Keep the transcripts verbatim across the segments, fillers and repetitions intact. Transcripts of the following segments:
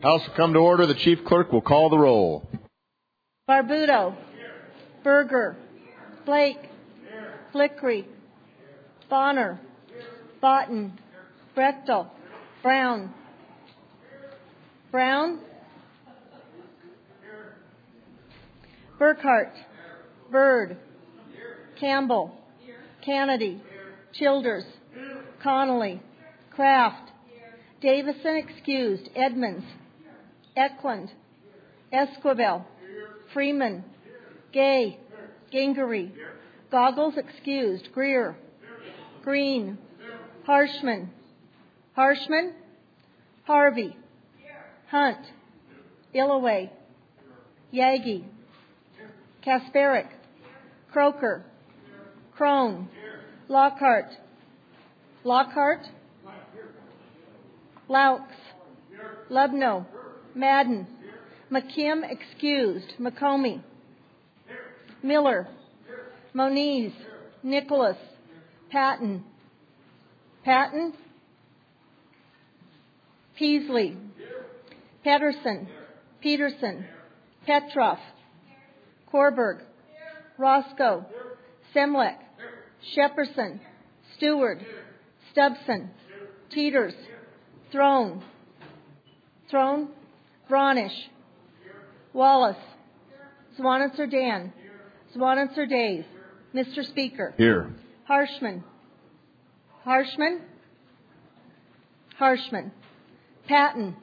House will come to order. The chief clerk will call the roll. Barbuto. Berger. Blake. Flickery. Bonner. Botten. Brechtel. Brown. Brown. Burkhart. Bird. Campbell. Kennedy. Childers. Connolly. Kraft. Davison excused. Edmonds. Eklund. Esquivel. Freeman. Gay. Gingery. Goggles excused. Greer. Green. Harshman. Harshman. Harvey. Hunt. Illaway. Yagi. Kasperick. Croker. Crone. Lockhart. Lockhart. Laux. Lubno. Madden. McKim excused. McComey. Miller. Moniz. Nicholas. Patton. Patton. Peasley. Pedersen. Peterson. Petroff. Korberg. Roscoe. Semlek. Shepperson. Stewart. Stubson. Teeters. Throne. Throne. Vronish. Wallace. Swanitzer Dan. Swanitzer Dave. Mister Speaker. Here. Harshman. Harshman. Harshman. Patton.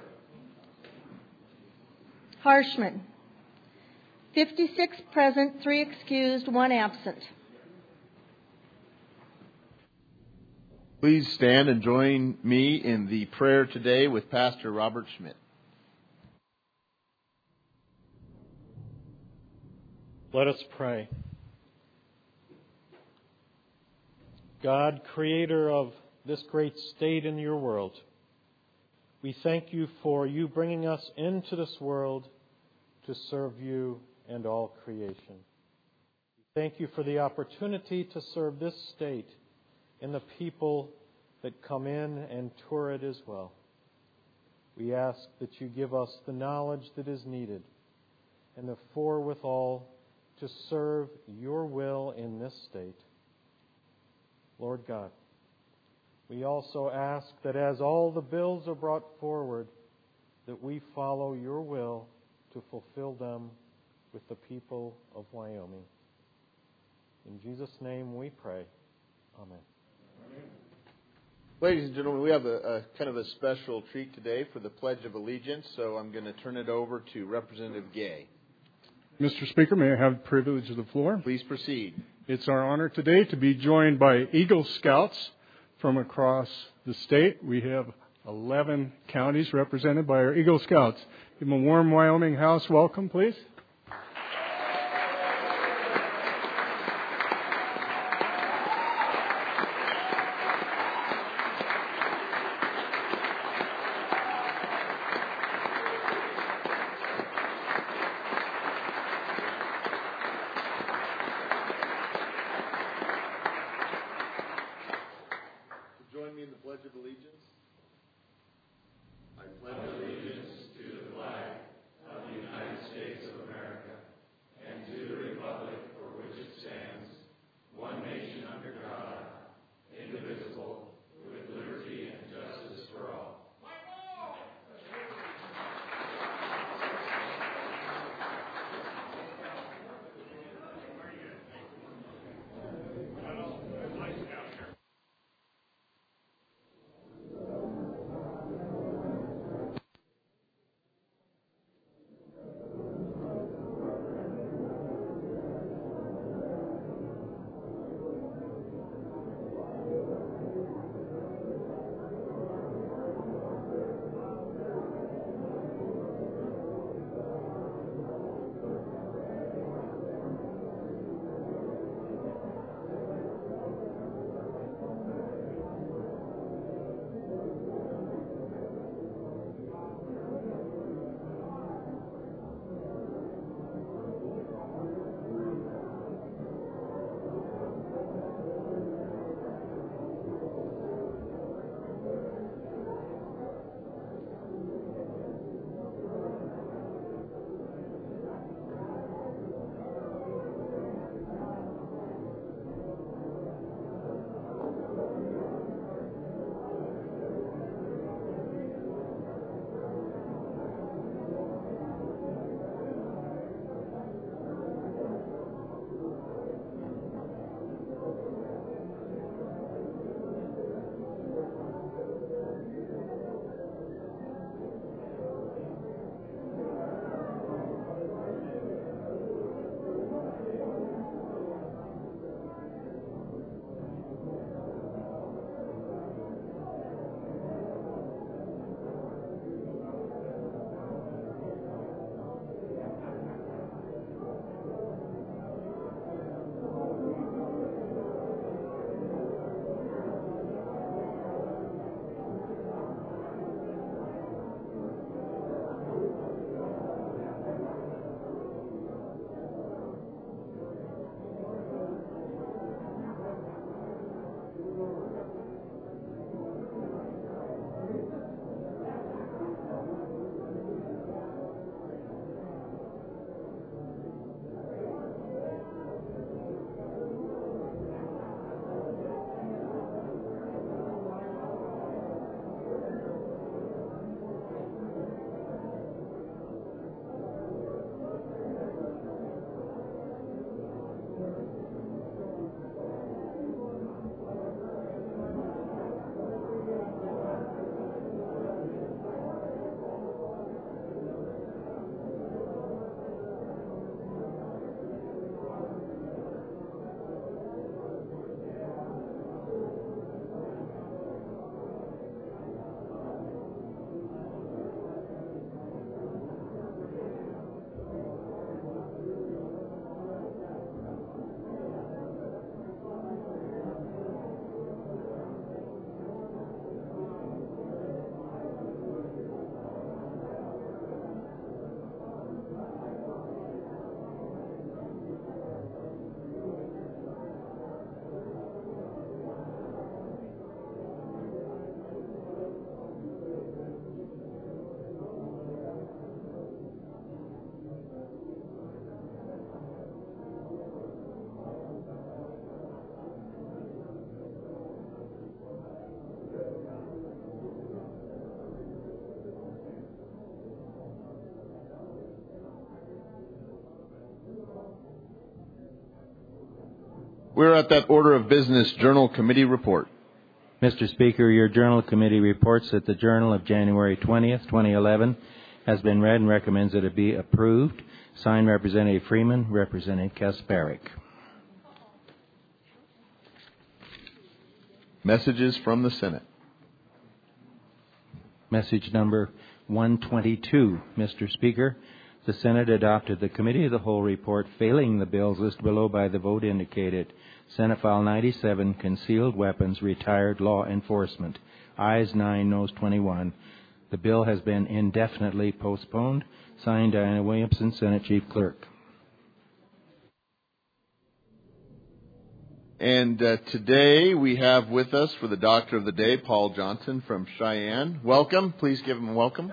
Harshman. fifty-six present, three excused, one absent. Please stand and join me in the prayer today with Pastor Robert Schmidt. Let us pray. God, creator of this great state in your world, we thank you for you bringing us into this world to serve you and all creation. We thank you for the opportunity to serve this state and the people that come in and tour it as well. We ask that you give us the knowledge that is needed and the forewithal to serve your will in this state. Lord God, we also ask that as all the bills are brought forward, that we follow your will to fulfill them with the people of Wyoming. In Jesus' name we pray. Amen. Ladies and gentlemen, we have a, a kind of a special treat today for the Pledge of Allegiance, so I'm going to turn it over to Representative Gay. Mister Speaker, may I have the privilege of the floor? Please proceed. It's our honor today to be joined by Eagle Scouts from across the state. We have eleven counties represented by our Eagle Scouts. Give them a warm Wyoming House welcome, please. Join me in the Pledge of Allegiance. I pledge allegiance to the flag of the United States of America and to the republic for which it stands, one nation under God, indivisible, with liberty and justice for all. We're at that order of business journal committee report. Mister Speaker, your journal committee reports that the journal of January twentieth, twenty eleven has been read and recommends that it be approved. Signed, Representative Freeman, Representative Kasparic. Messages from the Senate. Message number one twenty-two, Mister Speaker. The Senate adopted the Committee of the Whole report, failing the bills listed below by the vote indicated. Senate File ninety-seven, Concealed Weapons, Retired Law Enforcement. Ayes nine, noes twenty-one. The bill has been indefinitely postponed. Signed, Diana Williamson, Senate Chief Clerk. And uh, today we have with us for the Doctor of the Day, Paul Johnson from Cheyenne. Welcome. Please give him a welcome.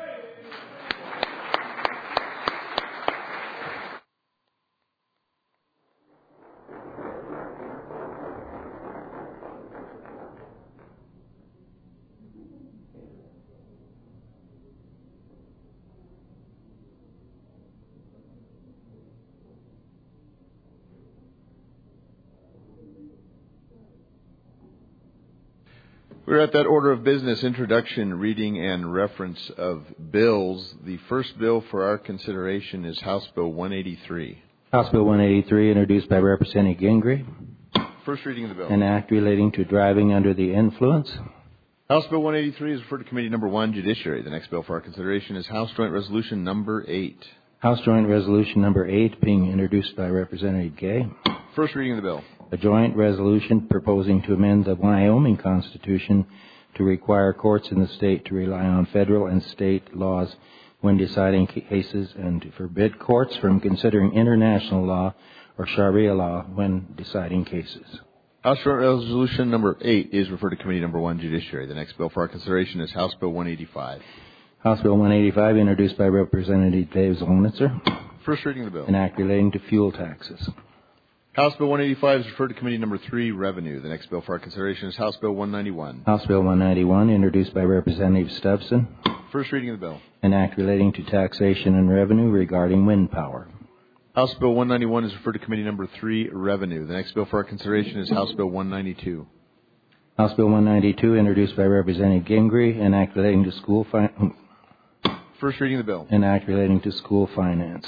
We're at that order of business, introduction, reading, and reference of bills. The first bill for our consideration is House Bill one eighty-three. House Bill one eighty-three, introduced by Representative Gingrey. First reading of the bill. An act relating to driving under the influence. House Bill one eighty-three is referred to Committee Number one, Judiciary. The next bill for our consideration is House Joint Resolution Number eight. House Joint Resolution Number eight, being introduced by Representative Gay. First reading of the bill. A joint resolution proposing to amend the Wyoming Constitution to require courts in the state to rely on federal and state laws when deciding cases and to forbid courts from considering international law or Sharia law when deciding cases. House Joint Resolution Number eight is referred to Committee Number one, Judiciary. The next bill for our consideration is House Bill one eighty-five. House Bill one eighty-five, introduced by Representative Dave Zolnitzer. First reading of the bill. An act relating to fuel taxes. House Bill one eighty-five is referred to Committee Number three, Revenue. The next bill for our consideration is House Bill one ninety-one. House Bill one ninety-one, introduced by Representative Stubson. First reading of the bill. An act relating to taxation and revenue regarding wind power. House Bill one ninety-one is referred to Committee Number three, Revenue. The next bill for our consideration is House Bill one ninety-two. House Bill one ninety-two, introduced by Representative Gingrey. An act relating to school fi- First reading of the bill. An act relating to school finance.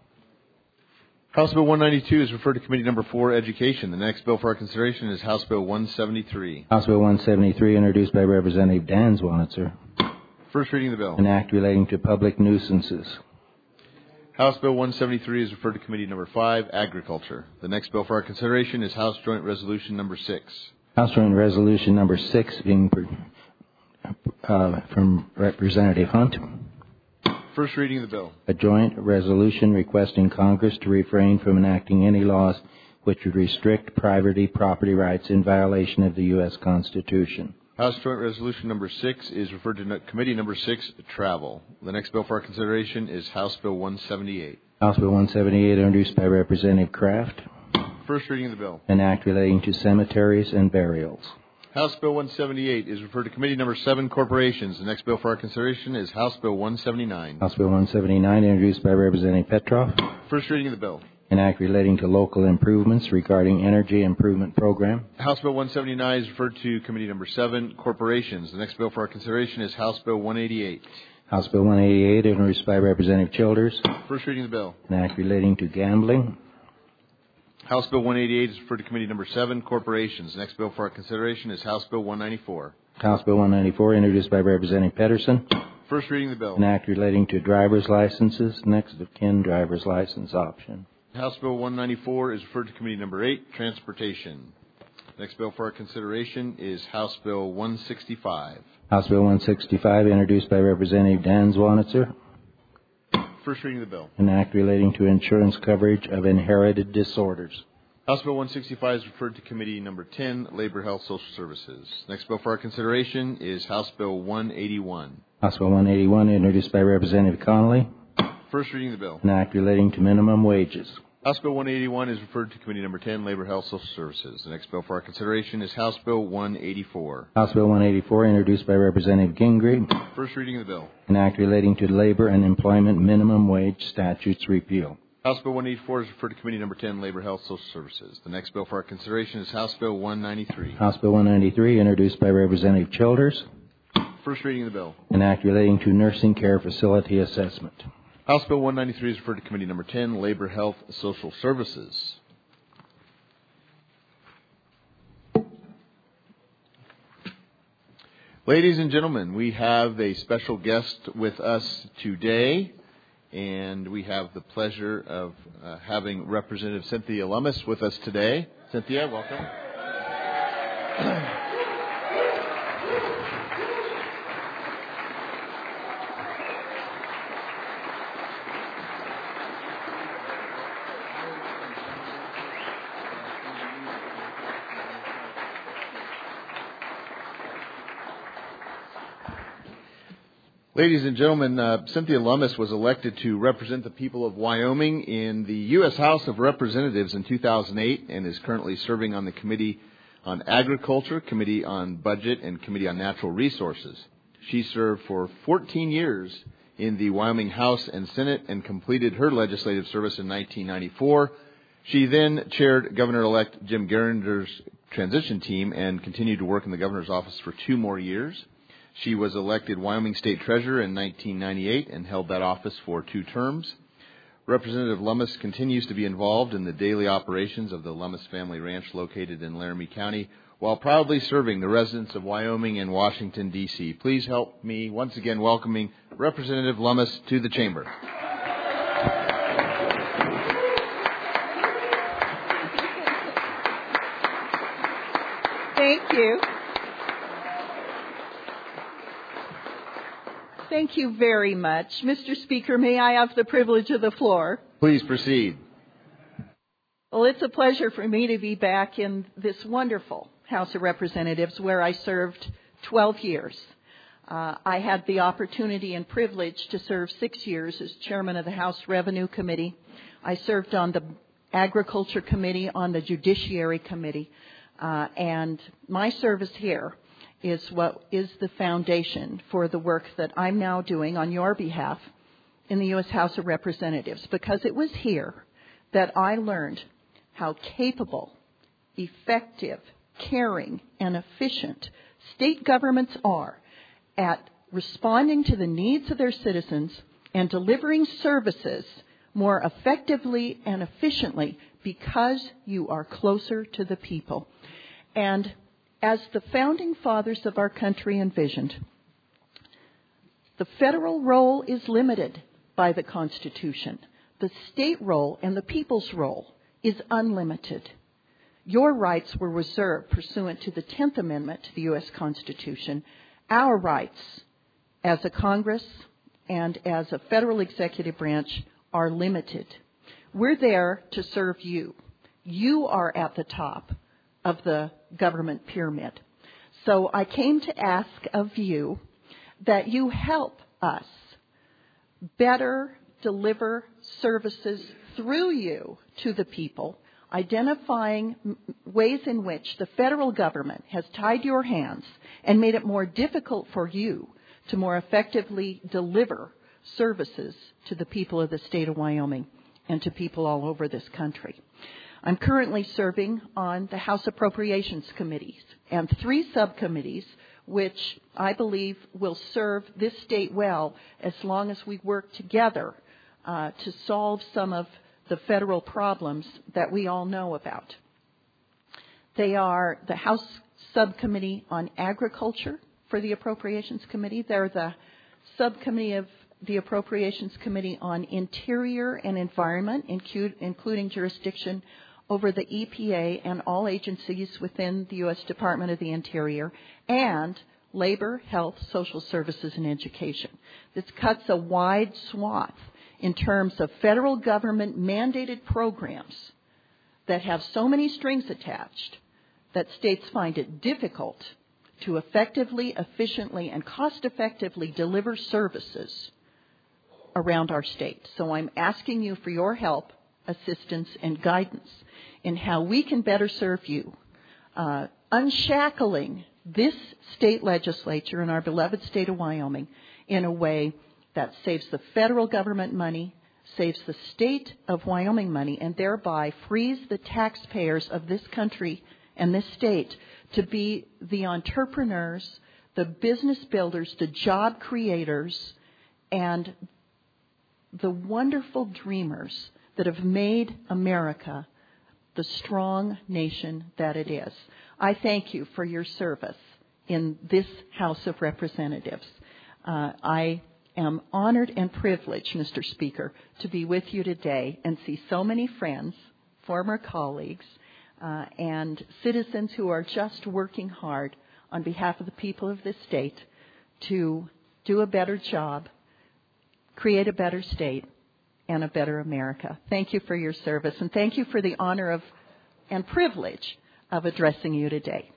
House Bill one ninety-two is referred to Committee Number four, Education. The next bill for our consideration is House Bill one seventy-three. House Bill one seventy-three, introduced by Representative Dan Zwanitzer. First reading of the bill. An act relating to public nuisances. House Bill one seventy-three is referred to Committee Number five, Agriculture. The next bill for our consideration is House Joint Resolution Number six. House Joint Resolution Number six, being uh, from Representative Hunt. First reading of the bill. A joint resolution requesting Congress to refrain from enacting any laws which would restrict private property rights in violation of the U S Constitution. House Joint Resolution Number six is referred to Committee Number six, Travel. The next bill for our consideration is House Bill one seventy-eight. House Bill one seventy-eight, introduced by Representative Kraft. First reading of the bill. An act relating to cemeteries and burials. House Bill one seventy-eight is referred to Committee Number seven, Corporations. The next bill for our consideration is House Bill one seventy-nine. House Bill one seventy-nine, introduced by Representative Petroff. First reading of the bill. An act relating to local improvements regarding energy improvement program. House Bill one seventy-nine is referred to Committee Number seven, Corporations. The next bill for our consideration is House Bill one eighty-eight. House Bill one eighty-eight, introduced by Representative Childers. First reading of the bill. An act relating to gambling. House Bill one eighty-eight is referred to Committee Number seven, Corporations. The next bill for our consideration is House Bill one ninety-four. House Bill one ninety-four, introduced by Representative Pedersen. First reading of the bill. An act relating to driver's licenses, next of kin driver's license option. House Bill one ninety-four is referred to Committee Number eight, Transportation. Next bill for our consideration is House Bill one sixty-five. House Bill one sixty-five, introduced by Representative Dan Zwanitzer. First reading of the bill. An act relating to insurance coverage of inherited disorders. House Bill one sixty-five is referred to Committee Number ten, Labor, Health, Social Services. Next bill for our consideration is House Bill one eighty-one. House Bill one eighty-one, introduced by Representative Connolly. First reading of the bill. An act relating to minimum wages. House Bill one eighty-one is referred to Committee Number ten, Labor, Health, Social Services. The next bill for our consideration is House Bill one eighty-four. House Bill one eighty-four, introduced by Representative Gingrey. First reading of the bill. An act relating to labor and employment minimum wage statutes repeal. House Bill one eighty-four is referred to Committee Number ten, Labor, Health, Social Services. The next bill for our consideration is House Bill one ninety-three. House Bill one ninety-three, introduced by Representative Childers. First reading of the bill. An act relating to nursing care facility assessment. House Bill one ninety-three is referred to Committee Number ten, Labor, Health, Social Services. Ladies and gentlemen, we have a special guest with us today, and we have the pleasure of uh, having Representative Cynthia Lummis with us today. Cynthia, welcome. Ladies and gentlemen, uh, Cynthia Lummis was elected to represent the people of Wyoming in the U S House of Representatives in two thousand eight and is currently serving on the Committee on Agriculture, Committee on Budget, and Committee on Natural Resources. She served for fourteen years in the Wyoming House and Senate and completed her legislative service in nineteen ninety-four. She then chaired Governor-elect Jim Gerinder's transition team and continued to work in the governor's office for two more years. She was elected Wyoming State Treasurer in nineteen ninety-eight and held that office for two terms. Representative Lummis continues to be involved in the daily operations of the Lummis Family Ranch located in Laramie County while proudly serving the residents of Wyoming and Washington, D C Please help me once again welcoming Representative Lummis to the chamber. Thank you. Thank you very much. Mister Speaker, may I have the privilege of the floor? Please proceed. Well, it's a pleasure for me to be back in this wonderful House of Representatives where I served twelve years. Uh, I had the opportunity and privilege to serve six years as chairman of the House Revenue Committee. I served on the Agriculture Committee, on the Judiciary Committee, uh, and my service here is what is the foundation for the work that I'm now doing on your behalf in the U S House of Representatives, because it was here that I learned how capable, effective, caring, and efficient state governments are at responding to the needs of their citizens and delivering services more effectively and efficiently because you are closer to the people. And as the founding fathers of our country envisioned, the federal role is limited by the Constitution. The state role and the people's role is unlimited. Your rights were reserved pursuant to the tenth Amendment to the U S Constitution. Our rights as a Congress and as a federal executive branch are limited. We're there to serve you. You are at the top of the government pyramid. So I came to ask of you that you help us better deliver services through you to the people, identifying ways in which the federal government has tied your hands and made it more difficult for you to more effectively deliver services to the people of the state of Wyoming and to people all over this country. I'm currently serving on the House Appropriations Committees and three subcommittees, which I believe will serve this state well as long as we work together uh, to solve some of the federal problems that we all know about. They are the House Subcommittee on Agriculture for the Appropriations Committee. They're the Subcommittee of the Appropriations Committee on Interior and Environment, including jurisdiction over the E P A and all agencies within the U S Department of the Interior, and Labor, Health, Social Services, and Education. This cuts a wide swath in terms of federal government mandated programs that have so many strings attached that states find it difficult to effectively, efficiently, and cost-effectively deliver services around our state. So I'm asking you for your help, assistance, and guidance in how we can better serve you, uh, unshackling this state legislature in our beloved state of Wyoming in a way that saves the federal government money, saves the state of Wyoming money, and thereby frees the taxpayers of this country and this state to be the entrepreneurs, the business builders, the job creators, and the wonderful dreamers that have made America the strong nation that it is. I thank you for your service in this House of Representatives. Uh, I am honored and privileged, Mister Speaker, to be with you today and see so many friends, former colleagues, uh, and citizens who are just working hard on behalf of the people of this state to do a better job, create a better state, and a better America. Thank you for your service, and thank you for the honor of and privilege of addressing you today.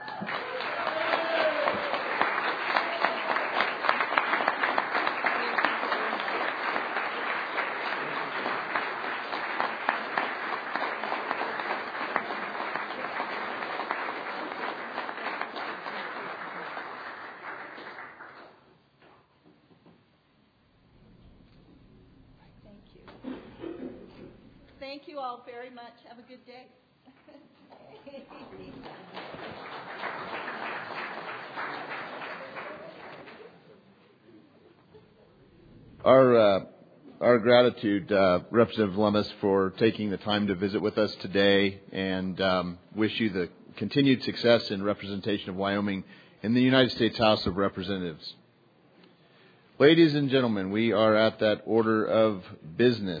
Thank you all very much. Have a good day. Our uh, our gratitude, uh, Representative Lummis, for taking the time to visit with us today, and um, wish you the continued success in representation of Wyoming in the United States House of Representatives. Ladies and gentlemen, we are at that order of business.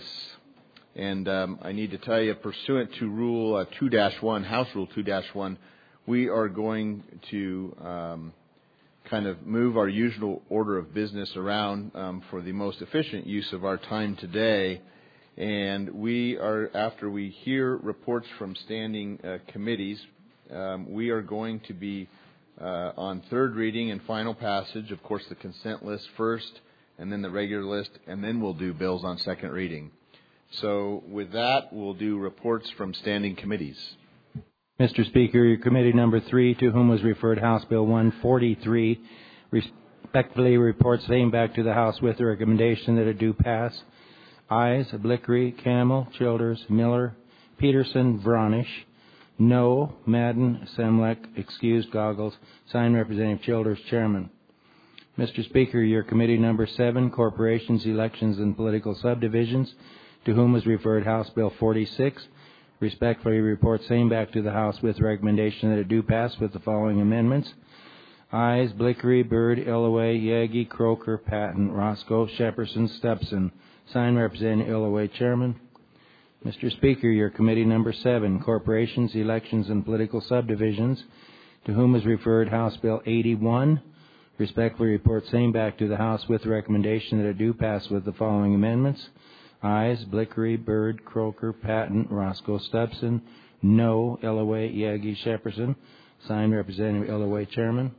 And um, I need to tell you, pursuant to Rule uh, two dash one, House Rule two dash one, we are going to um, kind of move our usual order of business around um, for the most efficient use of our time today. And we are, after we hear reports from standing uh, committees, um, we are going to be uh, on third reading and final passage. Of course, the consent list first, and then the regular list, and then we'll do bills on second reading. So with that, we'll do reports from standing committees. Mister Speaker, your committee number three, to whom was referred House Bill one forty-three, respectfully reports same back to the House with the recommendation that it do pass. Ayes, Blickery, Camel, Childers, Miller, Peterson, Vronish. No, Madden, Semlek, excused, Goggles. Signed, Representative Childers, Chairman. Mister Speaker, your committee number seven, Corporations, Elections, and Political Subdivisions, to whom was referred House Bill forty-six, respectfully report same back to the House with recommendation that it do pass with the following amendments. Ayes, Blickery, Byrd, Illoway, Yagi, Croker, Patton, Roscoe, Shepperson, Stepson. Signed, Representative Illoway, Chairman. Mister Speaker, your committee number seven, Corporations, Elections, and Political Subdivisions, to whom is referred House Bill eighty-one, respectfully report same back to the House with recommendation that it do pass with the following amendments. Ayes, Blickery, Byrd, Croker, Patton, Roscoe, Stubson. No, Illoway, Yagi, Shepperson. Signed, Representative Illoway, Chairman.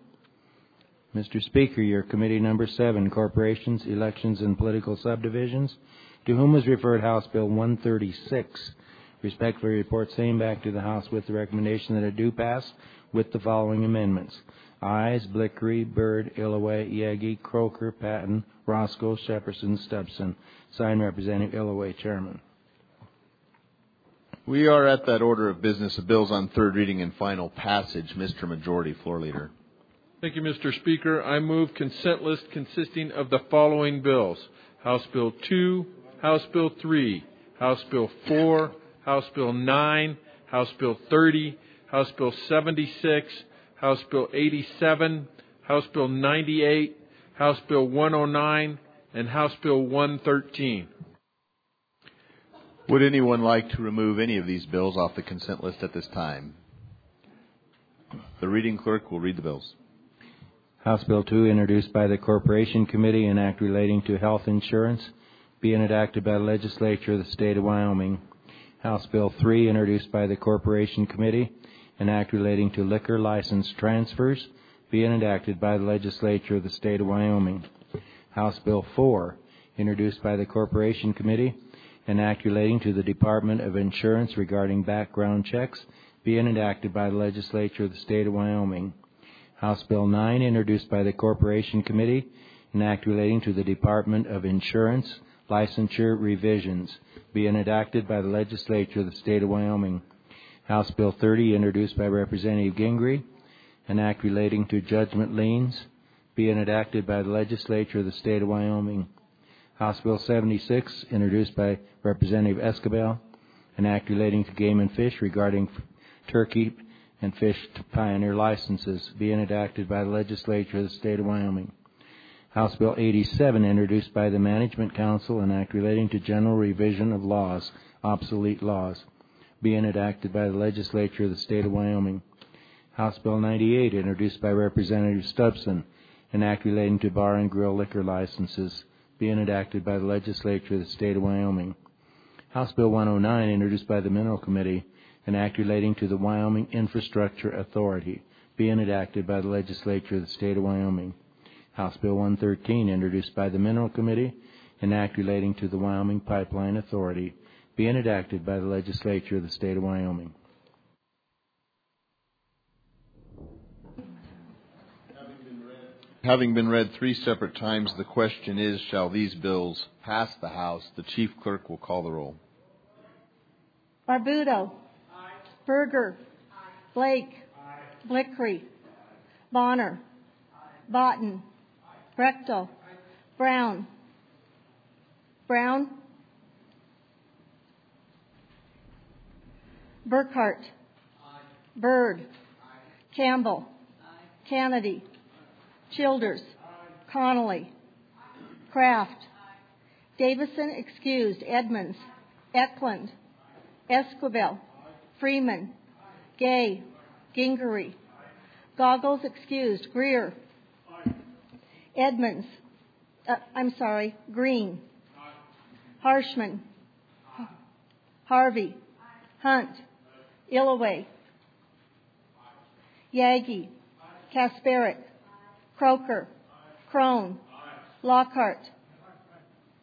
Mister Speaker, your committee number seven, Corporations, Elections, and Political Subdivisions, to whom was referred House Bill one thirty-six. Respectfully report same back to the House with the recommendation that it do pass with the following amendments. Ayes, Blickery, Byrd, Illoway, Yagi, Croker, Patton, Roscoe, Shepperson, Stubson. Signed, Representative Illoway, Chairman. We are at that order of business of bills on third reading and final passage. Mister Majority Floor Leader. Thank you, Mister Speaker. I move consent list consisting of the following bills. House Bill two, House Bill three, House Bill four, House Bill nine, House Bill thirty, House Bill seventy-six, House Bill eighty-seven, House Bill ninety-eight, House Bill one oh nine, and House Bill one thirteen. Would anyone like to remove any of these bills off the consent list at this time? The reading clerk will read the bills. House Bill two, introduced by the Corporation Committee, an act relating to health insurance, being enacted by the legislature of the state of Wyoming. House Bill three, introduced by the Corporation Committee, an act relating to liquor license transfers, being enacted by the legislature of the state of Wyoming. House Bill four, introduced by the Corporation Committee, an act relating to the Department of Insurance regarding background checks, being enacted by the legislature of the state of Wyoming. House Bill nine, introduced by the Corporation Committee, an act relating to the Department of Insurance licensure revisions, being enacted by the legislature of the state of Wyoming. House Bill thirty, introduced by Representative Gingrey, an act relating to judgment liens, being enacted by the legislature of the state of Wyoming. House Bill seventy-six, introduced by Representative Escabel, an act relating to game and fish regarding turkey and fish pioneer licenses, being enacted by the legislature of the state of Wyoming. House Bill eighty-seven, introduced by the Management Council, an act relating to general revision of laws, obsolete laws, being enacted by the legislature of the state of Wyoming. House Bill ninety-eight, introduced by Representative Stubbson, an act relating to bar and grill liquor licenses, being enacted by the legislature of the state of Wyoming. House Bill one oh nine, introduced by the Mineral Committee, an act relating to the Wyoming Infrastructure Authority, being enacted by the legislature of the state of Wyoming. House Bill one thirteen, introduced by the Mineral Committee, an act relating to the Wyoming Pipeline Authority, being enacted by the legislature of the state of Wyoming. Having been read three separate times, the question is, shall these bills pass the House? The Chief Clerk will call the roll. Barbuto. Aye. Berger. Aye. Blake. Aye. Blickery. Bonner. Aye. Botten. Aye. Brechtel. Aye. Brown. Brown. Burkhart. Aye. Bird. Aye. Campbell. Aye. Kennedy. Childers. Aye. Connolly. Aye. Kraft. Aye. Davison excused. Edmonds. Aye. Eklund. Aye. Esquivel. Aye. Freeman. Aye. Gay. Aye. Gingery. Aye. Goggles excused. Greer. Aye. Edmonds. Uh, I'm sorry. Green. Aye. Harshman. Aye. Harvey. Aye. Hunt. Aye. Illaway. Aye. Yagi. Aye. Kasperick. Croker. Aye. Crone. Aye. Lockhart. Aye.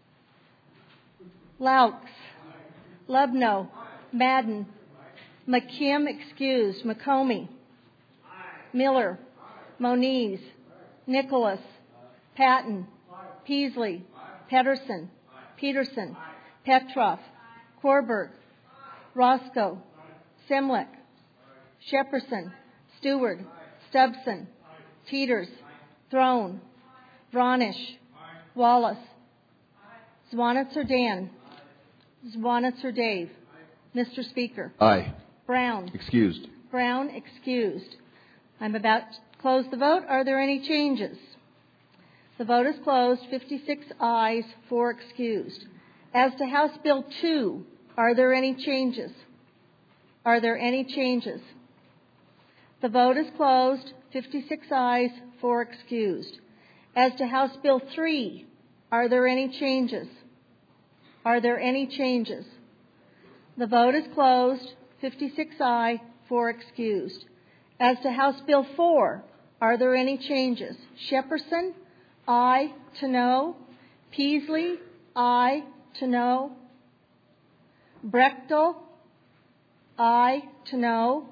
Laux. Aye. Lubno. Aye. Madden. Aye. McKim excused. McComey. Aye. Miller. Aye. Moniz. Aye. Nicholas. Aye. Patton. Aye. Peasley. Aye. Pedersen. Aye. Peterson. Aye. Petroff. Aye. Korberg. Aye. Roscoe. Aye. Simlick. Aye. Shepperson. Stewart. Aye. Stubbson. Aye. Teeters. Throne. Vronish. Wallace. Zwanitzer Dan. Zwanitzer Dave. Mister Speaker. Aye. Brown. Excused. Brown excused. I'm about to close the vote. Are there any changes? The vote is closed. fifty-six ayes, four excused. As to House Bill two, are there any changes? Are there any changes? The vote is closed. fifty-six ayes, four excused. As to House Bill three, are there any changes? Are there any changes? The vote is closed. fifty-six ayes, four excused. As to House Bill four, are there any changes? Shepperson, aye to no. Peasley, aye to no. Brechtel, aye to no.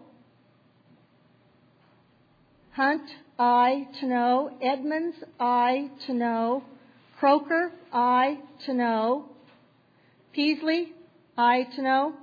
Hunt, aye to no. Edmonds, aye to no. Croker, aye to no. Peasley, aye to no.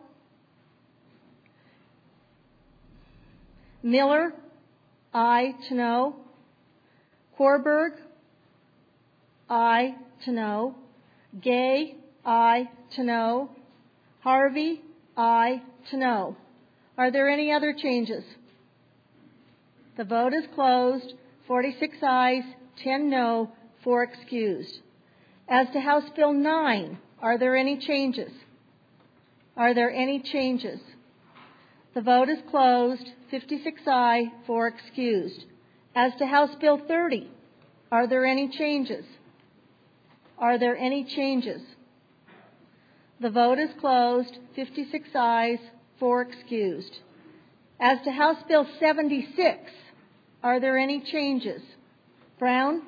Miller, aye to no. Korberg, aye to no. Gay, aye to no. Harvey, aye to no. Are there any other changes? The vote is closed. forty-six ayes, ten no, four excused. As to House Bill nine, are there any changes? Are there any changes? The vote is closed. fifty-six ayes, four excused. As to House Bill thirty, are there any changes? Are there any changes? The vote is closed. fifty-six ayes, four excused. As to House Bill seventy-six, are there any changes? Brown?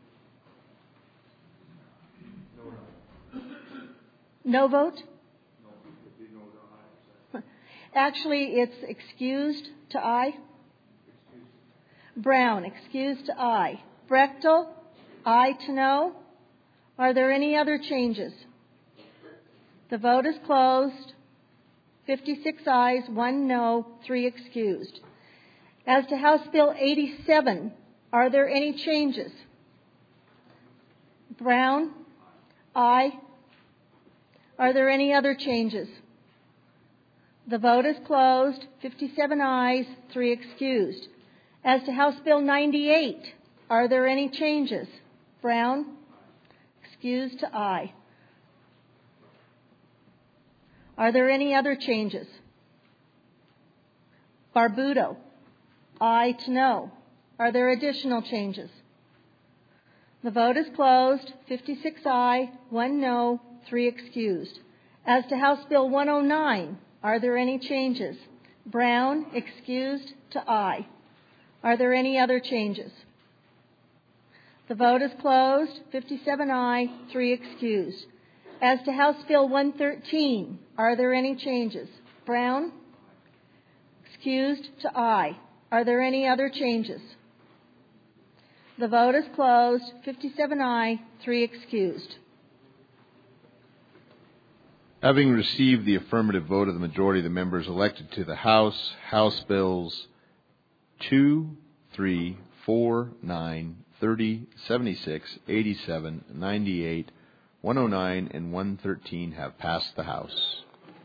No vote? Actually, it's excused to aye. Brown, excused to aye. Brechtel, aye to no. Are there any other changes? The vote is closed. fifty-six ayes, one no, three excused. As to House Bill eighty-seven, are there any changes? Brown? Aye. Are there any other changes? The vote is closed. fifty-seven ayes, three excused. As to House Bill ninety-eight, are there any changes? Brown? Excused to aye. Are there any other changes? Barbuto? Aye to no. Are there additional changes? The vote is closed. fifty-six aye, one no, three excused. As to House Bill one oh nine, are there any changes? Brown, excused to aye. Are there any other changes? The vote is closed. fifty-seven aye, three excused. As to House Bill one thirteen, are there any changes? Brown, excused to aye. Are there any other changes? The vote is closed. fifty-seven aye, three excused. Having received the affirmative vote of the majority of the members elected to the House, House Bills two, three, four, nine, thirty, seventy-six, eighty-seven, ninety-eight, one oh nine, and one thirteen have passed the House.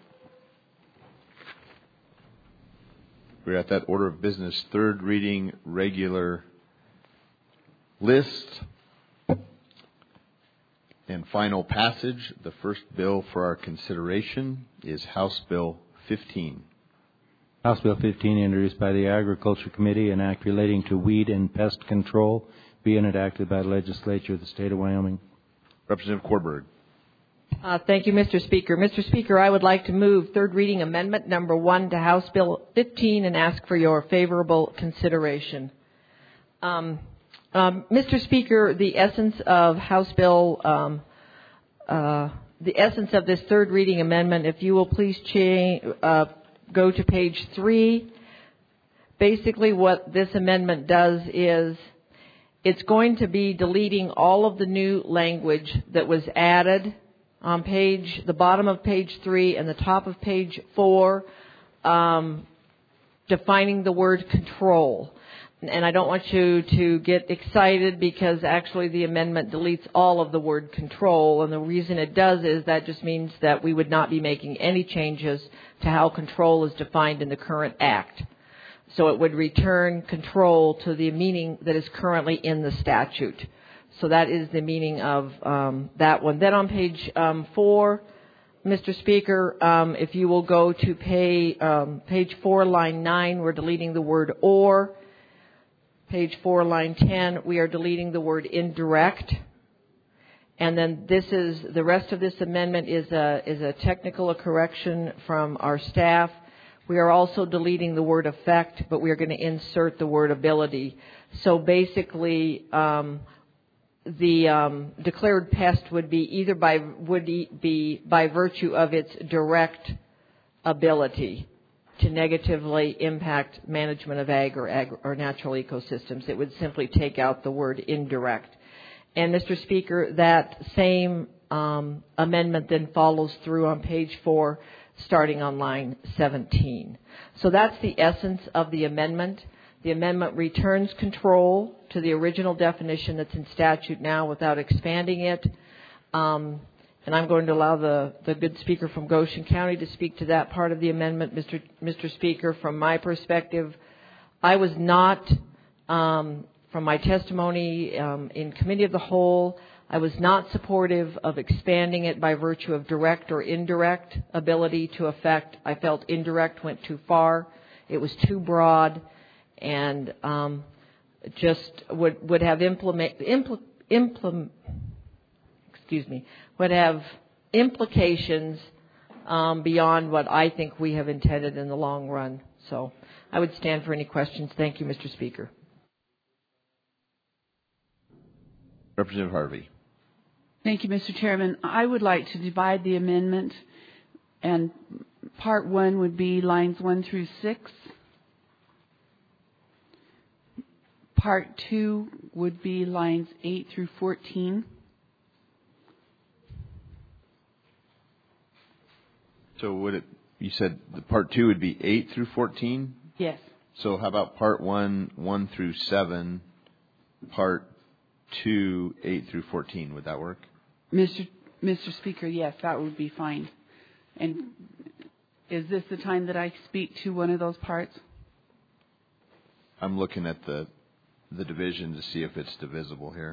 We're at that order of business, third reading, regular list, and final passage. The first bill for our consideration is House Bill fifteen. House Bill fifteen, introduced by the Agriculture Committee, an act relating to weed and pest control, being enacted by the legislature of the state of Wyoming. Representative Korberg. Uh, thank you, Mister Speaker. Mister Speaker, I would like to move third reading amendment number one to House Bill fifteen and ask for your favorable consideration. Um, um, Mister Speaker, the essence of House Bill, um, uh, the essence of this third reading amendment, if you will please change, uh, go to page three. Basically what this amendment does is it's going to be deleting all of the new language that was added on page, the bottom of page three and the top of page four, um, defining the word control. And I don't want you to get excited because actually the amendment deletes all of the word control. And the reason it does is that just means that we would not be making any changes to how control is defined in the current act. So it would return control to the meaning that is currently in the statute. So that is the meaning of um, that one. Then on page um, four, Mister Speaker, um, if you will go to pay, um, page four, line nine, we're deleting the word or. Page four, line ten, we are deleting the word indirect. And then this is, the rest of this amendment is a, is a technical correction from our staff. We are also deleting the word effect, but we are going to insert the word ability. So basically, um, the um, declared pest would be either by would be by virtue of its direct ability to negatively impact management of ag or, ag or natural ecosystems. It would simply take out the word indirect. And Mister Speaker, that same um, amendment then follows through on page four, starting on line seventeen. So that's the essence of the amendment. The amendment returns control to the original definition that's in statute now without expanding it. Um, and I'm going to allow the, the good speaker from Goshen County to speak to that part of the amendment. Mister Mister Speaker, from my perspective, I was not, um, from my testimony um, in committee of the whole, I was not supportive of expanding it by virtue of direct or indirect ability to affect. I felt indirect went too far. It was too broad. And um, just would would have implement impl, implement excuse me would have implications um, beyond what I think we have intended in the long run. So I would stand for any questions. Thank you, Mister Speaker. Representative Harvey. Thank you, Mister Chairman. I would like to divide the amendment, and part one would be lines one through six. Part two would be lines eight through fourteen. So would it? You said the part two would be eight through fourteen. Yes. So how about part one, one through seven, part two, eight through fourteen? Would that work? Mister Mister Speaker, yes, that would be fine. And is this the time that I speak to one of those parts? I'm looking at the the division to see if it's divisible here.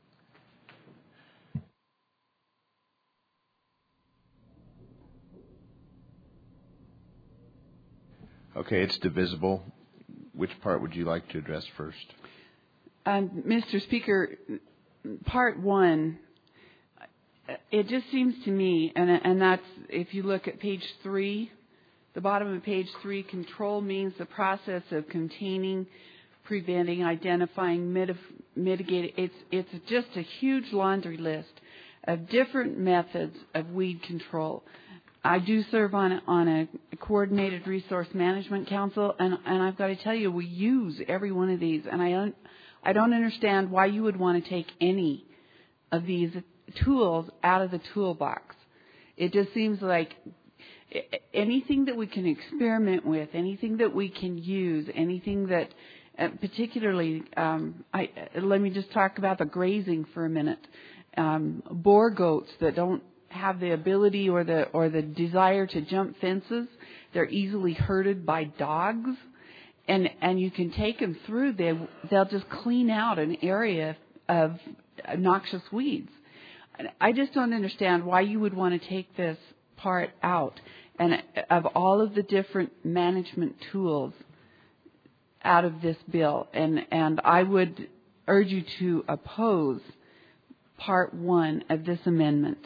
Okay, it's divisible. Which part would you like to address first? Um, Mister Speaker, part one, it just seems to me, and, and that's if you look at page three, the bottom of page three, control means the process of containing, preventing, identifying, mit- mitigating. It's, it's just a huge laundry list of different methods of weed control. I do serve on a, on a coordinated resource management council, and, and I've got to tell you, we use every one of these, and I don't, I don't understand why you would want to take any of these tools out of the toolbox. It just seems like anything that we can experiment with, anything that we can use, anything that, uh, particularly, um, I, let me just talk about the grazing for a minute. Um, boar goats that don't have the ability or the or the desire to jump fences. They're easily herded by dogs, and and you can take them through. They they'll just clean out an area of noxious weeds. I just don't understand why you would want to take this part out, and of all of the different management tools out of this bill. And and I would urge you to oppose part one of this amendment.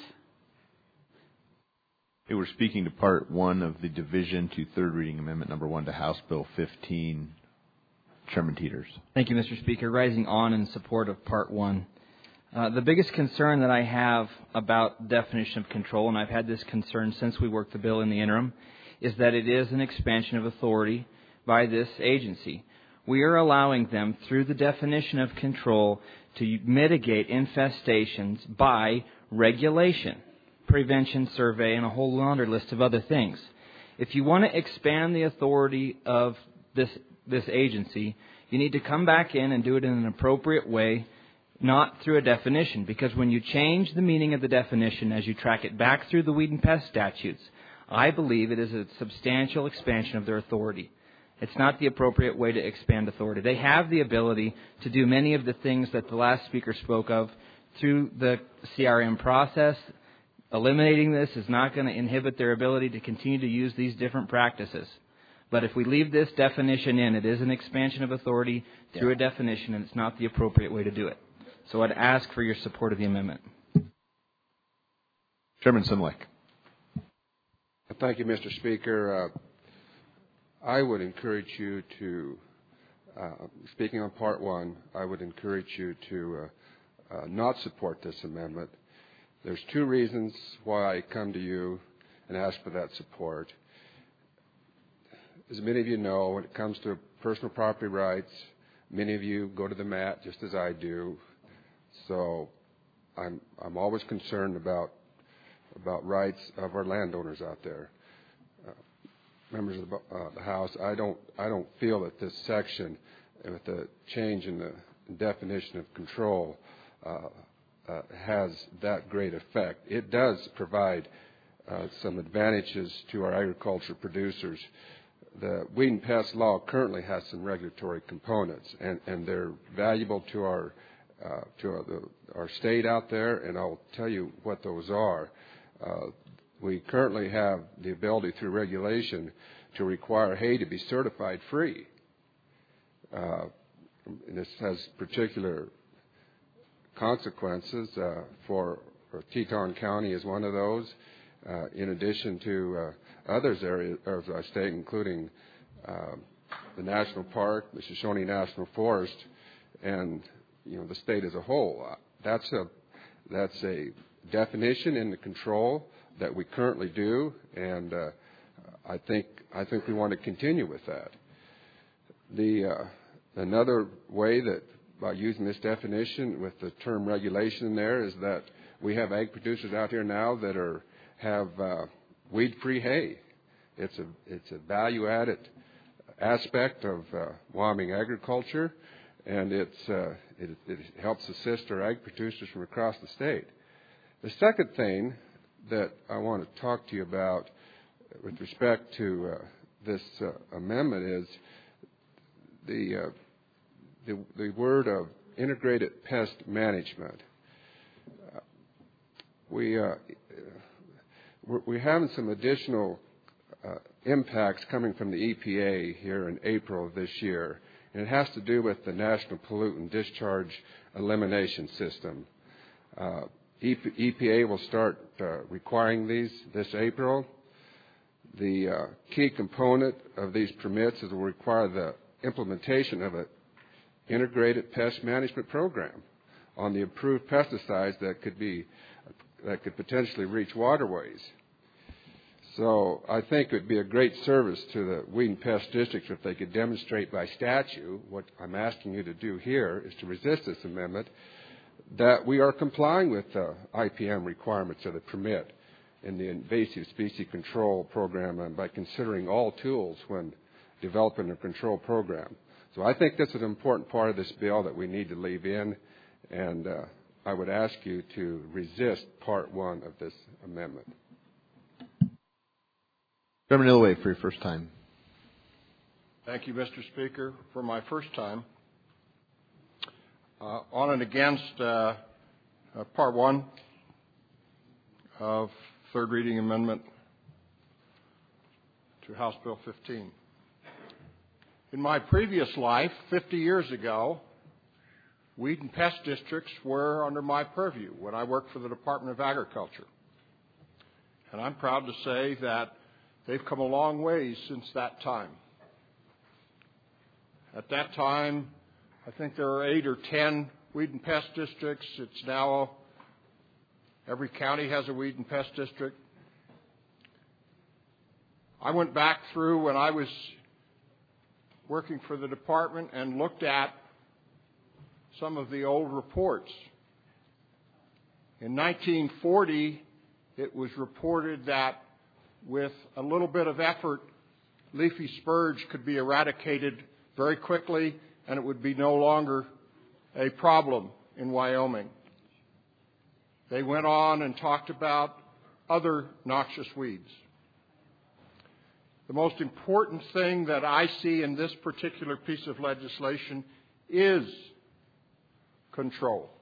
We're speaking to part one of the division to third reading amendment number one to House Bill fifteen. Chairman Teeters. Thank you, Mister Speaker. Rising on in support of part one. Uh, the biggest concern that I have about definition of control, and I've had this concern since we worked the bill in the interim, is that it is an expansion of authority by this agency. We are allowing them, through the definition of control, to mitigate infestations by regulation, prevention, survey, and a whole laundry list of other things. If you want to expand the authority of this this agency, you need to come back in and do it in an appropriate way, not through a definition. Because when you change the meaning of the definition as you track it back through the weed and pest statutes, I believe it is a substantial expansion of their authority. It's not the appropriate way to expand authority. They have the ability to do many of the things that the last speaker spoke of through the C R M process. Eliminating this is not going to inhibit their ability to continue to use these different practices. But if we leave this definition in, it is an expansion of authority through a definition, and it's not the appropriate way to do it. So I'd ask for your support of the amendment. Chairman Simlick. Thank you, Mister Speaker. Uh, I would encourage you to, uh, speaking on part one, I would encourage you to uh, uh, not support this amendment. There's two reasons why I come to you and ask for that support. As many of you know, when it comes to personal property rights, many of you go to the mat just as I do. So I'm I'm always concerned about about rights of our landowners out there. Uh, members of the, uh, the House, I don't I don't feel that this section, with the change in the definition of control, uh, uh, has that great effect. It does provide uh, some advantages to our agriculture producers. The weed and pest law currently has some regulatory components, and, and they're valuable to our uh, to our, the, our state out there. And I'll tell you what those are. Uh, we currently have the ability through regulation to require hay to be certified free. Uh, and this has particular consequences uh, for, for Teton County is one of those. Uh, in addition to uh, others areas of our state, including uh, the national park, the Shoshone National Forest, and you know the state as a whole. Uh, that's a that's a definition in the control that we currently do, and uh, I think I think we want to continue with that. The uh, another way that by using this definition with the term regulation in there is that we have ag producers out here now that are have uh, weed-free hay. It's a it's a value-added aspect of uh, Wyoming agriculture, and it's uh, it, it helps assist our ag producers from across the state. The second thing that I want to talk to you about with respect to uh, this uh, amendment is the, uh, the the word of integrated pest management. Uh, we uh, we're, we're having some additional uh, impacts coming from the E P A here in April of this year, and it has to do with the National Pollutant Discharge Elimination System. Uh, E P A will start uh, requiring these this April. The uh, key component of these permits is will require the implementation of an integrated pest management program on the approved pesticides that could be that could potentially reach waterways. So I think it would be a great service to the weed and pest districts if they could demonstrate by statute, what I'm asking you to do here is to resist this amendment, that we are complying with the I P M requirements of the permit in the invasive species control program and by considering all tools when developing a control program. So I think that's an important part of this bill that we need to leave in, and uh, I would ask you to resist part one of this amendment. Chairman Ilway, for your first time. Thank you, Mister Speaker. For my first time, uh, on and against uh, uh, Part one of third reading amendment to House Bill fifteen. In my previous life, fifty years ago, weed and pest districts were under my purview when I worked for the Department of Agriculture. And I'm proud to say that they've come a long ways since that time. At that time, I think there were eight or ten weed and pest districts. It's now every county has a weed and pest district. I went back through when I was working for the department and looked at some of the old reports. In nineteen forty, it was reported that with a little bit of effort, leafy spurge could be eradicated very quickly, and it would be no longer a problem in Wyoming. They went on and talked about other noxious weeds. The most important thing that I see in this particular piece of legislation is control.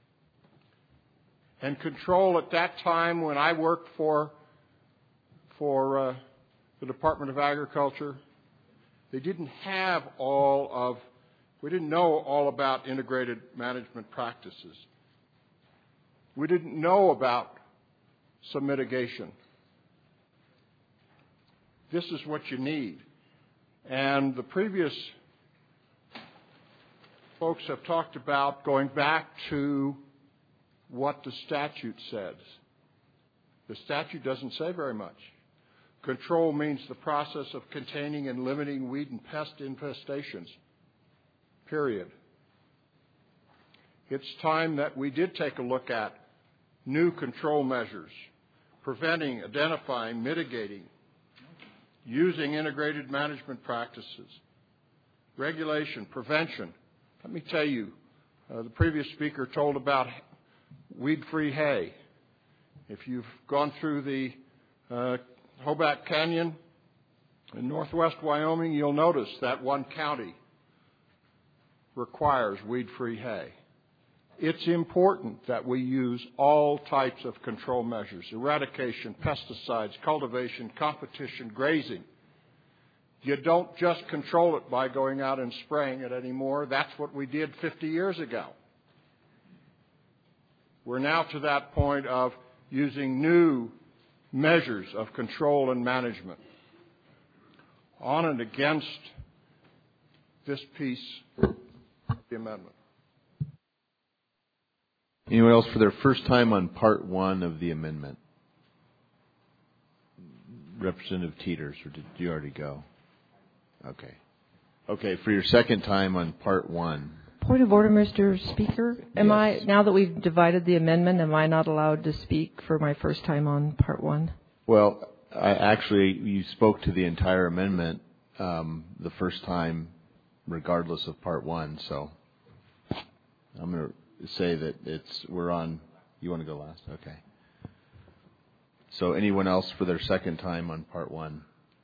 And control at that time when I worked for for uh, the Department of Agriculture, they didn't have all of, we didn't know all about integrated management practices. We didn't know about some mitigation. This is what you need. And the previous folks have talked about going back to what the statute says. The statute doesn't say very much. Control means the process of containing and limiting weed and pest infestations, period. It's time that we did take a look at new control measures, preventing, identifying, mitigating, using integrated management practices, regulation, prevention. Let me tell you, uh, the previous speaker told about weed-free hay. If you've gone through the uh, Hobart Canyon in northwest Wyoming, you'll notice that one county requires weed-free hay. It's important that we use all types of control measures, eradication, pesticides, cultivation, competition, grazing. You don't just control it by going out and spraying it anymore. That's what we did fifty years ago. We're now to that point of using new measures of control and management. On and against this piece of the amendment. Anyone else for their first time on part one of the amendment? Representative Teeters, or did you already go? Okay. Okay, for your second time on part one. Point of order, Mister Speaker. Am Yes. I, now that we've divided the amendment, am I not allowed to speak for my first time on part one? Well, I actually, you spoke to the entire amendment um, the first time, regardless of part one. So I'm going to say that it's we're on. You want to go last? Okay. So anyone else for their second time on part one?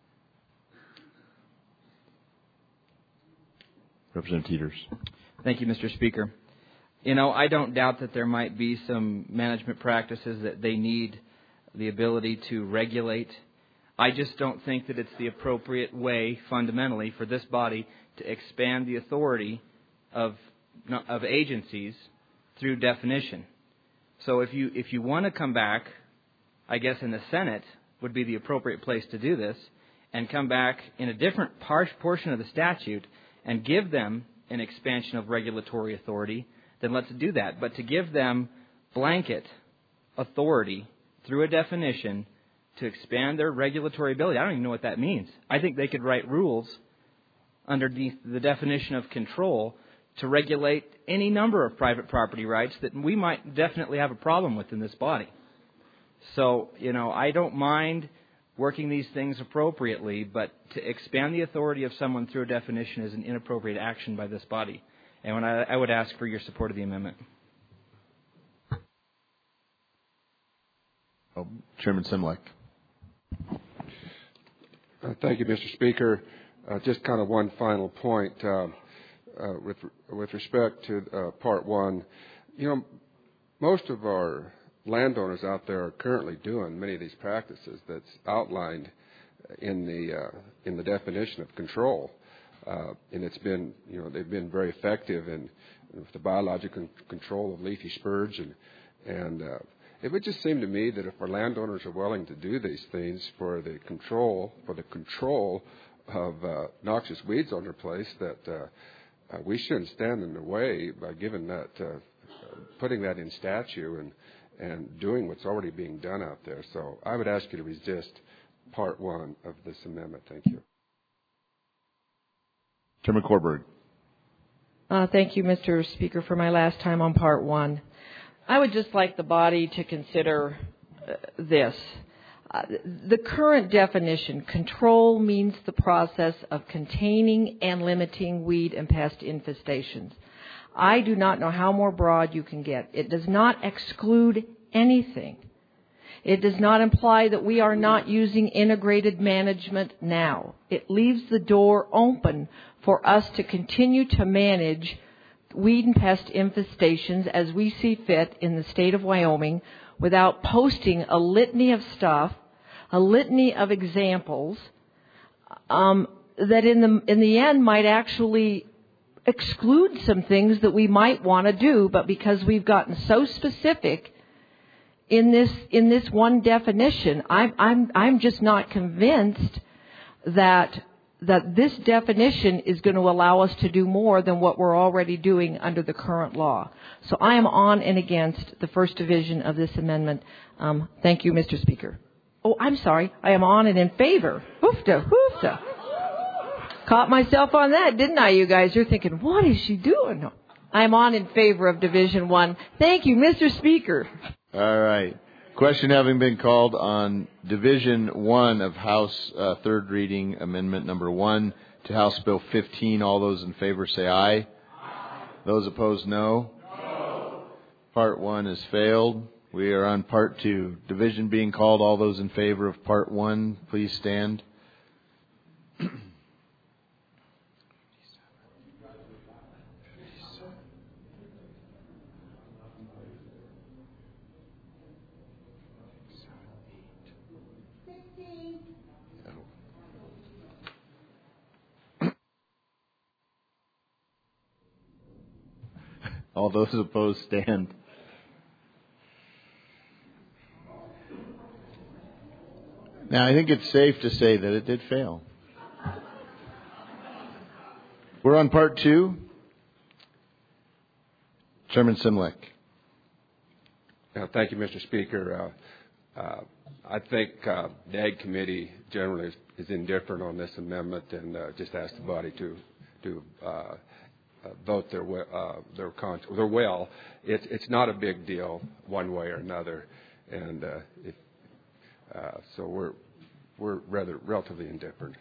Representative Teeters. Thank you, Mister Speaker. You know, I don't doubt that there might be some management practices that they need the ability to regulate. I just don't think that it's the appropriate way, fundamentally, for this body to expand the authority of of agencies through definition. So if you if you want to come back, I guess in the Senate would be the appropriate place to do this, and come back in a different par- portion of the statute and give them an expansion of regulatory authority, then let's do that. But to give them blanket authority through a definition to expand their regulatory ability, I don't even know what that means. I think they could write rules underneath the definition of control to regulate any number of private property rights that we might definitely have a problem with in this body. So, you know, I don't mind working these things appropriately, but to expand the authority of someone through a definition is an inappropriate action by this body. And when I, I would ask for your support of the amendment. Oh, Chairman Simlek. Uh, thank you, Mister Speaker. Uh, just kind of one final point uh, uh, with with respect to uh, Part One. You know, most of our landowners out there are currently doing many of these practices that's outlined in the uh, in the definition of control, uh, and it's been you know they've been very effective in with the biological control of leafy spurge, and and uh, it would just seem to me that if our landowners are willing to do these things for the control for the control of uh, noxious weeds on their place, that uh, uh, we shouldn't stand in the way by giving that uh, putting that in statute and and doing what's already being done out there. So I would ask you to resist Part One of this amendment. Thank you. Chairman Korberg. Uh, thank you, Mister Speaker, for my last time on Part One. I would just like the body to consider uh, this. Uh, the current definition, control, means the process of containing and limiting weed and pest infestations. I do not know how more broad you can get. It does not exclude anything. It does not imply that we are not using integrated management now. It leaves the door open for us to continue to manage weed and pest infestations as we see fit in the state of Wyoming without posting a litany of stuff, a litany of examples um, that in the in the end might actually exclude some things that we might want to do, but because we've gotten so specific in this in this one definition, I'm I'm I'm just not convinced that that this definition is going to allow us to do more than what we're already doing under the current law. So I am on and against the first division of this amendment. Um, thank you, Mister Speaker. Oh, I'm sorry. I am on and in favor. Hoofta, hoofta. Caught myself on that, didn't I, you guys? You're thinking, what is she doing? No. I'm on in favor of Division One. Thank you, Mister Speaker. All right. Question having been called on Division One of House uh, Third Reading Amendment Number One to House Bill fifteen. All those in favor say aye. Aye. Those opposed, no. No. Part One has failed. We are on Part Two. Division being called. All those in favor of Part One, please stand. All those opposed stand. Now, I think it's safe to say that it did fail. We're on Part Two. Chairman Simlek. Uh, thank you, Mister Speaker. Uh, uh, I think uh, the Ag Committee generally is, is indifferent on this amendment, and uh, just ask the body to to uh, Uh, vote their uh, their con- their will. It's it's not a big deal one way or another, and uh, if, uh, so we're we're rather relatively indifferent.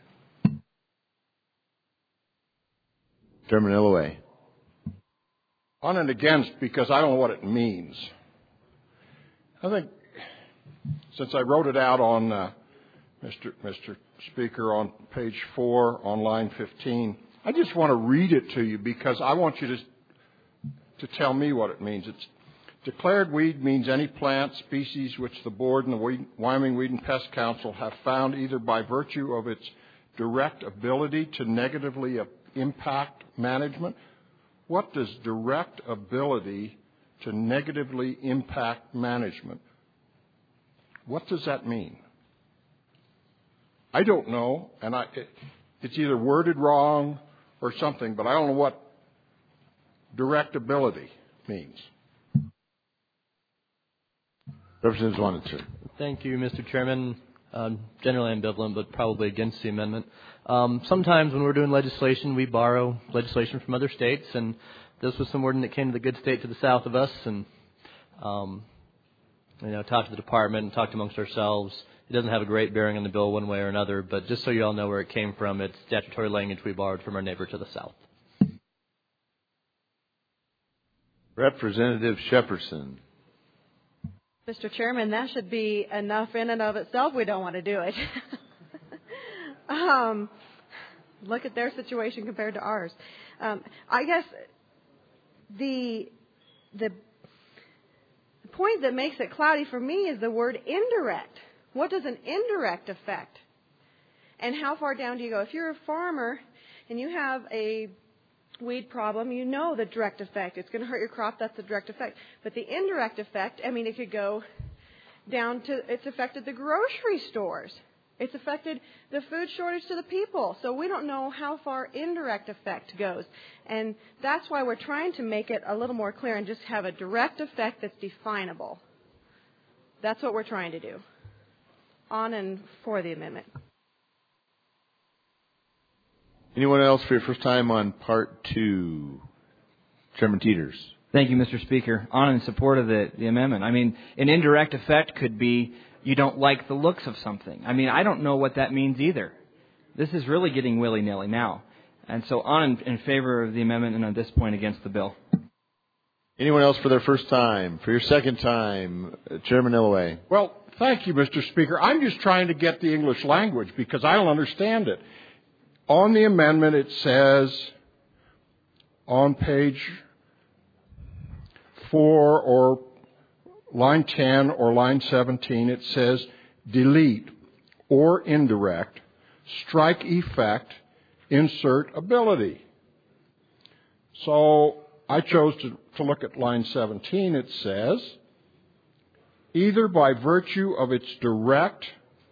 Chairman Illoway. On and against, because I don't know what it means. I think since I wrote it out on uh, Mister Mister Speaker on page four on line fifteen, I just want to read it to you because I want you to to tell me what it means. It's declared weed means any plant species which the board and the weed, Wyoming Weed and Pest Council have found either by virtue of its direct ability to negatively impact management. What does direct ability to negatively impact management? What does that mean? I don't know, and I, it, it's either worded wrong or something, but I don't know what direct ability means. Representative Wanitzer. Thank you, Mister Chairman. Um, generally ambivalent, but probably against the amendment. Um, sometimes when we're doing legislation, we borrow legislation from other states, and this was some wording that came to the good state to the south of us, and um, you know, talked to the department and talked amongst ourselves. It doesn't have a great bearing on the bill one way or another, but just so you all know where it came from, it's statutory language we borrowed from our neighbor to the south. Representative Shepardson. Mister Chairman, that should be enough in and of itself. We don't want to do it. um, look at their situation compared to ours. Um, I guess the the point that makes it cloudy for me is the word indirect. What does an indirect affect? And how far down do you go? If you're a farmer and you have a weed problem, you know the direct effect. It's going to hurt your crop. That's the direct effect. But the indirect effect, I mean, it could go down to, it's affected the grocery stores. It's affected the food shortage to the people. So we don't know how far indirect effect goes. And that's why we're trying to make it a little more clear and just have a direct effect that's definable. That's what we're trying to do. On and for the amendment. Anyone else for your first time on part two? Chairman Teeters. Thank you, Mister Speaker. On in support of the, the amendment. I mean, an indirect effect could be you don't like the looks of something. I mean, I don't know what that means either. This is really getting willy-nilly now. And so on in, in favor of the amendment and on this point against the bill. Anyone else for their first time? For your second time, uh, Chairman Illoway. Well, thank you, Mister Speaker. I'm just trying to get the English language because I don't understand it. On the amendment, it says on page four or line ten or line seventeen, it says delete or indirect, strike effect, insert ability. So I chose to, to look at line seventeen. It says either by virtue of its direct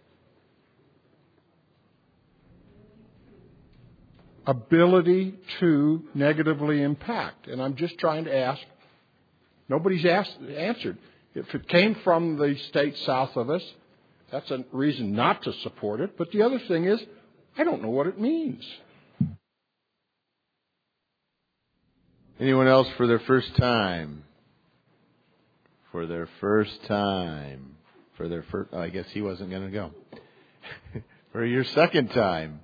ability to negatively impact. And I'm just trying to ask, nobody's asked, answered. If it came from the state south of us, that's a reason not to support it. But the other thing is, I don't know what it means. Anyone else for their first time? For their first time. For their first, oh, I guess he wasn't going to go. For your second time.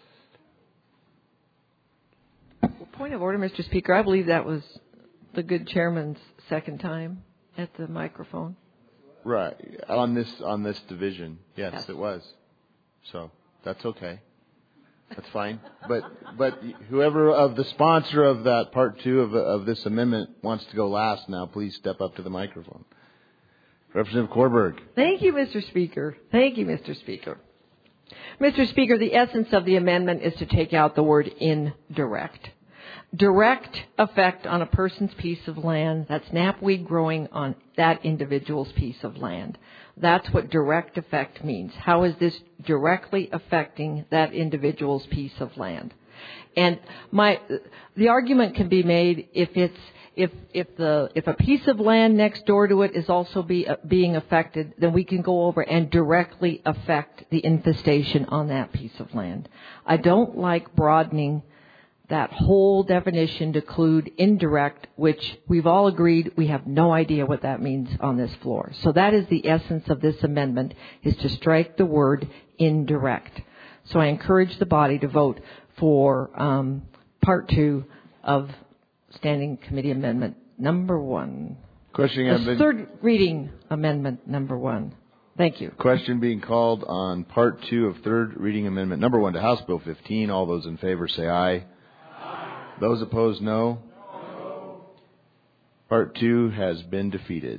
Point of order, Mister Speaker. I believe that was the good chairman's second time at the microphone. Right. On this on this division. Yes, yes. It was. So that's okay. That's fine. But but whoever of the sponsor of that part two of of this amendment wants to go last now, please step up to the microphone. Representative Korberg. Thank you, Mister Speaker. Thank you, Mister Speaker. Mister Speaker, the essence of the amendment is to take out the word indirect. Direct effect on a person's piece of land, that's knapweed growing on that individual's piece of land. That's what direct effect means. How is this directly affecting that individual's piece of land? And my, the argument can be made if it's, if, if the, if a piece of land next door to it is also be, uh, being affected, then we can go over and directly affect the infestation on that piece of land. I don't like broadening that whole definition to include indirect, which we've all agreed we have no idea what that means on this floor. So that is the essence of this amendment, is to strike the word indirect. So I encourage the body to vote for um, part two of Standing Committee Amendment number one. Question The been, third reading amendment number one. Thank you. Question being called on part two of third reading amendment number one to House Bill fifteen. All those in favor say aye. Aye. Those opposed, no. No. Part two has been defeated.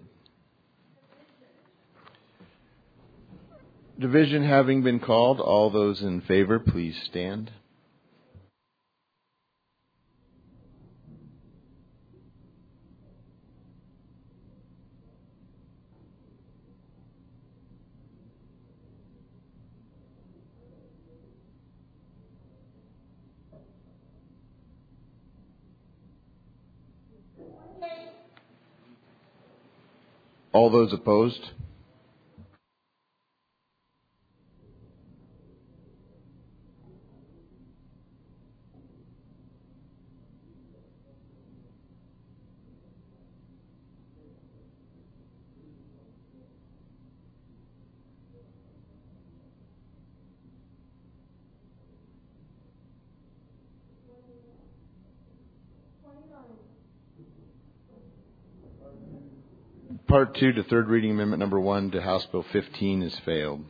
Division having been called, all those in favor, please stand. All those opposed? Part two to third reading amendment number one to House Bill fifteen has failed.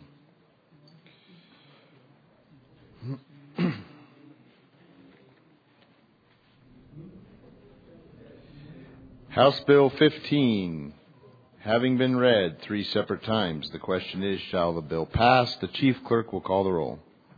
House Bill fifteen, having been read three separate times, the question is, shall the bill pass? The Chief Clerk will call the roll.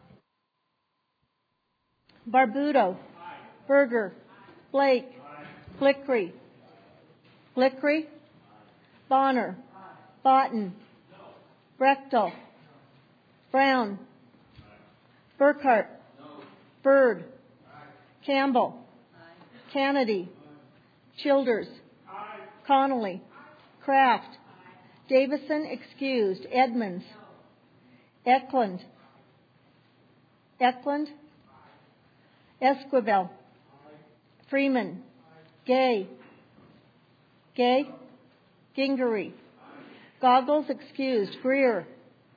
Barbuto. Berger. Blake. Flickery. Flickery. Bonner. Botten. Brechtel. Brown. Burkhart. Byrd. Campbell. Kennedy. Childers. Connolly. Kraft. Davison excused. Edmonds. Eklund. Eklund. Esquivel. Freeman. Gay. Gay. Gingery. Goggles excused. Greer.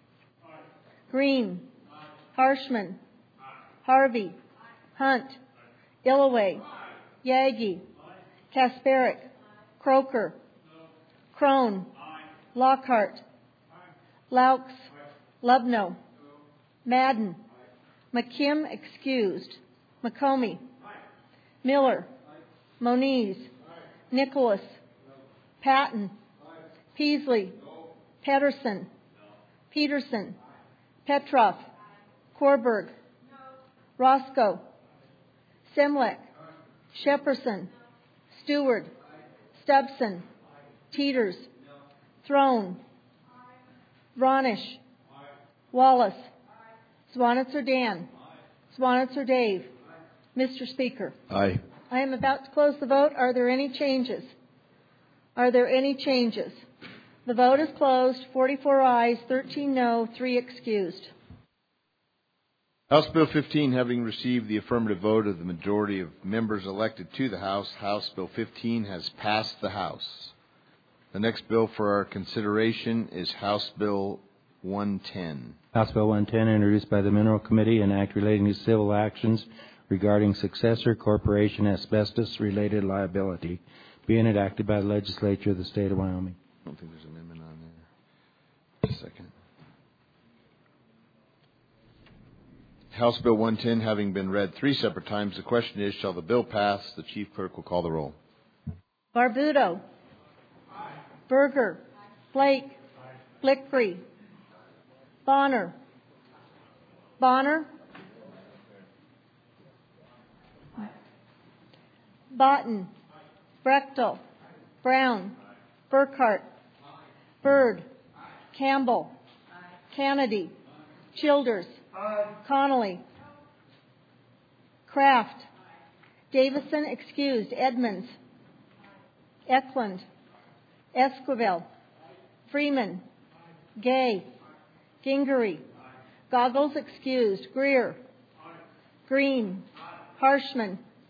Green. Harshman. Harvey. Hunt. Illaway. Yagi. Kasparic. Croker. Crone. Lockhart. Laux. Lubno. Madden. McKim excused. McComey. Miller. Moniz. Nicholas. Patton. Peasley. Pedersen. Peterson. Petroff. Korberg. Roscoe. Simlick. Shepperson. Stewart. Stubson. Teeters. Throne. Ronish. Wallace. Swanitzer Dan. Swanitzer Dave. Mister Speaker. Aye. I am about to close the vote. Are there any changes? Are there any changes? The vote is closed. forty-four ayes, thirteen no, three excused. House Bill fifteen, having received the affirmative vote of the majority of members elected to the House, House Bill fifteen has passed the House. The next bill for our consideration is House Bill one ten. House Bill one ten, introduced by the Mineral Committee, an act relating to civil actions regarding successor corporation asbestos-related liability, being enacted by the legislature of the state of Wyoming. I don't think there's an amendment on there. Just a second. House Bill one ten having been read three separate times, the question is, shall the bill pass? The Chief Clerk will call the roll. Barbuto. Aye. Berger. Aye. Blake. Aye. Flickery. Bonner. Bonner. Botten. Brechtel. Brown. Burkhart. Byrd. Campbell. Kennedy. Childers. Connolly. Kraft. Davison excused. Edmonds. Eklund. Esquivel. Freeman. Gay. Gingery. Goggles excused. Greer. Green. Harshman.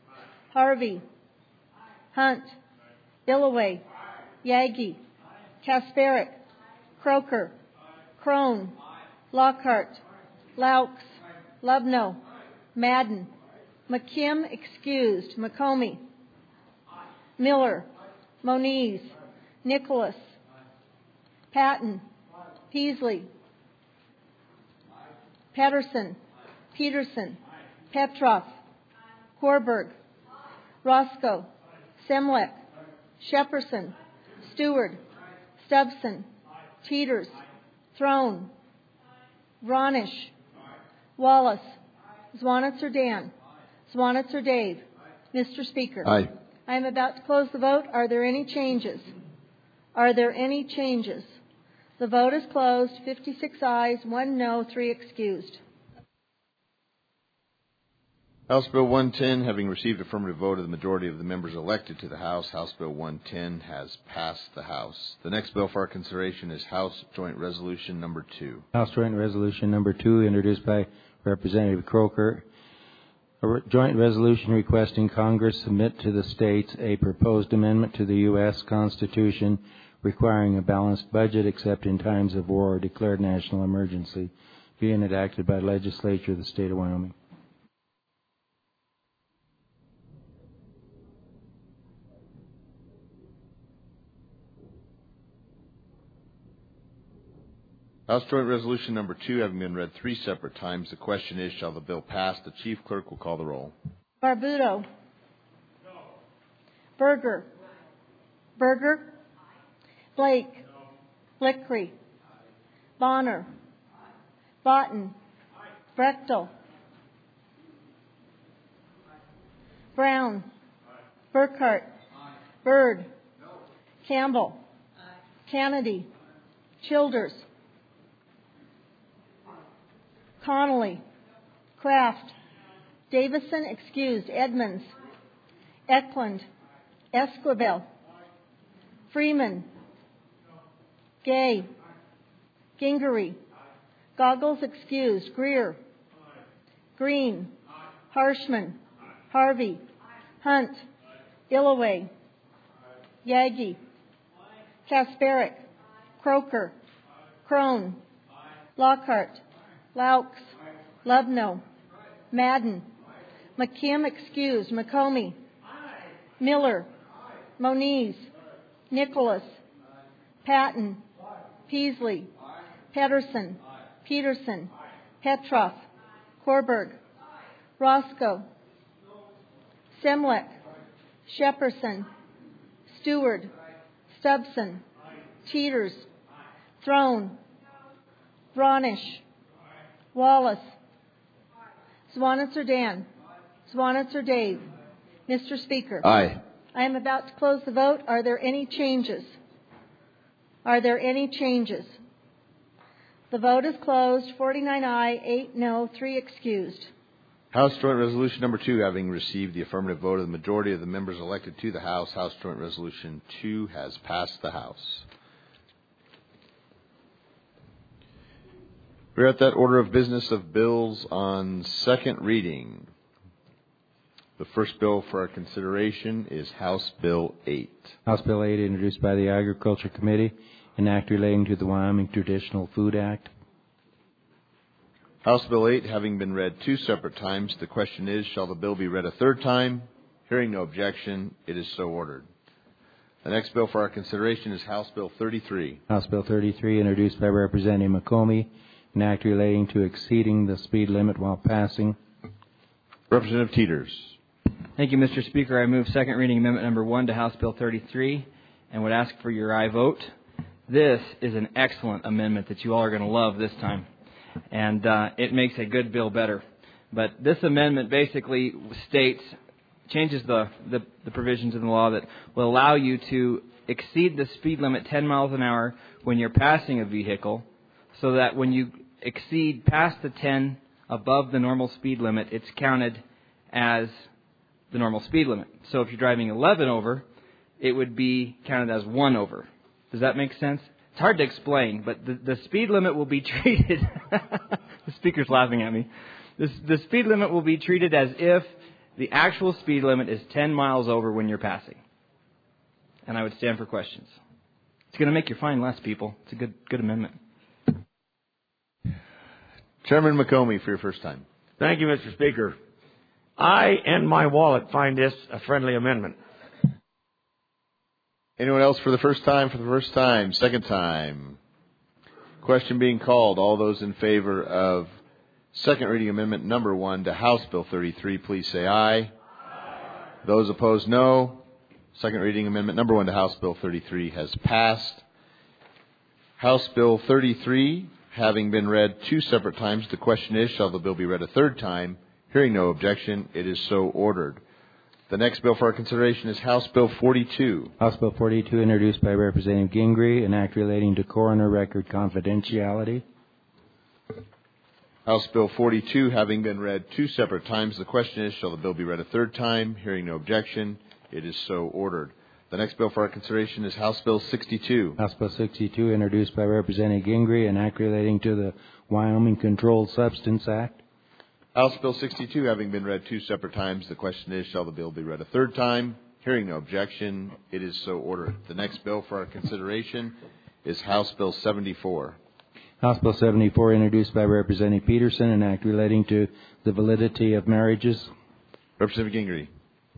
Harvey. Hunt. Illaway. Yagi. Kasparic. Croker. Crone. Lockhart. Laux. Lubno. Madden. McKim excused. McComey. Miller. Moniz. Nicholas. Patton. Peasley. Pedersen. Peterson. Petroff. Korberg. Roscoe. Semlek. Shepperson. Stewart. Stubson. Teeters. Throne. Ronish. Wallace. Zwanitzer Dan. Zwanitzer Dave. Mister Speaker. Aye. I am about to close the vote. Are there any changes? Are there any changes? The vote is closed. fifty-six ayes, one no, three excused. House Bill one ten, having received affirmative vote of the majority of the members elected to the House, House Bill one ten has passed the House. The next bill for our consideration is House Joint Resolution Number two. House Joint Resolution Number two, introduced by Representative Croker. A re- joint resolution requesting Congress submit to the states a proposed amendment to the U S Constitution requiring a balanced budget except in times of war or declared national emergency, being enacted by the legislature of the state of Wyoming. House Joint Resolution Number two, having been read three separate times, the question is, shall the bill pass? The Chief Clerk will call the roll. Barbuto. No. Berger. Berger. Blake. Lickery. Bonner. Botten. Brechtel. Brown. Burkhart. Byrd. Campbell. Kennedy. Childers. Connolly. Kraft. Davison excused. Edmonds. Eklund. Esquivel. Freeman. Gay. Gingery. Goggles excused. Greer. Green. Harshman. Harvey. Hunt. Illaway. Yagi. Kasparic. Croker. Crone. Lockhart. Laux. Lubno. Madden. McKim excused. McComey. Miller. Moniz. Nicholas. Patton. Peasley. Pedersen. Peterson. Petroff. Korberg. Roscoe. Semlek. Shepperson. Stewart. Stubson. Teeters. Throne. Bronish. Wallace. Zwanitzer Dan. Zwanitzer Dave. Mister Speaker. Aye. I am about to close the vote. Are there any changes? Are there any changes? The vote is closed. forty-nine aye, eight no, three excused. House Joint Resolution Number two, having received the affirmative vote of the majority of the members elected to the House, House Joint Resolution two has passed the House. We're at that order of business of bills on second reading. The first bill for our consideration is House Bill eight. House Bill eight, introduced by the Agriculture Committee, an act relating to the Wyoming Traditional Food Act. House Bill eight, having been read two separate times, the question is, shall the bill be read a third time? Hearing no objection, it is so ordered. The next bill for our consideration is House Bill thirty-three. House Bill thirty-three, introduced by Representative McComey, an act relating to exceeding the speed limit while passing. Representative Teeters. Thank you, Mister Speaker. I move second reading amendment number one to House Bill thirty-three and would ask for your aye vote. This is an excellent amendment that you all are going to love this time, and uh, it makes a good bill better. But this amendment basically states, changes the, the, the provisions in the law that will allow you to exceed the speed limit ten miles an hour when you're passing a vehicle, so that when you exceed past the ten above the normal speed limit, it's counted as the normal speed limit. So if you're driving eleven over, it would be counted as one over. Does that make sense? It's hard to explain, but the, the speed limit will be treated... the speaker's laughing at me. The, the speed limit will be treated as if The actual speed limit is ten miles over when you're passing. And I would stand for questions. It's going to make your fine less, people. It's a good good amendment. Chairman McComey for your first time. Thank you, Mister Speaker. I and my wallet find this a friendly amendment. Anyone else for the first time? For the first time, second time. Question being called. All those in favor of second reading amendment number one to House Bill thirty-three, please say aye. Aye. Those opposed, no. Second reading amendment number one to House Bill thirty-three has passed. House Bill thirty-three, having been read two separate times, the question is, shall the bill be read a third time? Hearing no objection, it is so ordered. The next bill for our consideration is House Bill forty-two. House Bill forty-two, introduced by Representative Gingrey, an act relating to coroner record confidentiality. House Bill forty-two, having been read two separate times, the question is, shall the bill be read a third time? Hearing no objection, it is so ordered. The next bill for our consideration is House Bill sixty-two. House Bill sixty-two, introduced by Representative Gingrey, an act relating to the Wyoming Controlled Substance Act. House Bill sixty-two, having been read two separate times, the question is, shall the bill be read a third time? Hearing no objection, it is so ordered. The next bill for our consideration is House Bill seventy-four. House Bill seventy-four, introduced by Representative Peterson, an act relating to the validity of marriages. Representative Gingrey.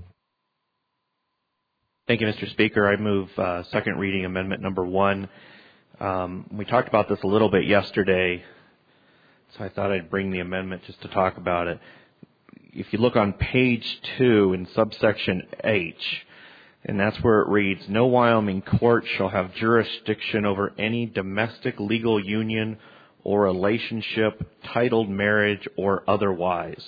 Thank you, Mister Speaker. I move uh, second reading amendment number one. Um, we talked about this a little bit yesterday, so I thought I'd bring the amendment just to talk about it. If you look on page two in subsection H, and that's where it reads, no Wyoming court shall have jurisdiction over any domestic legal union or relationship, titled marriage, or otherwise.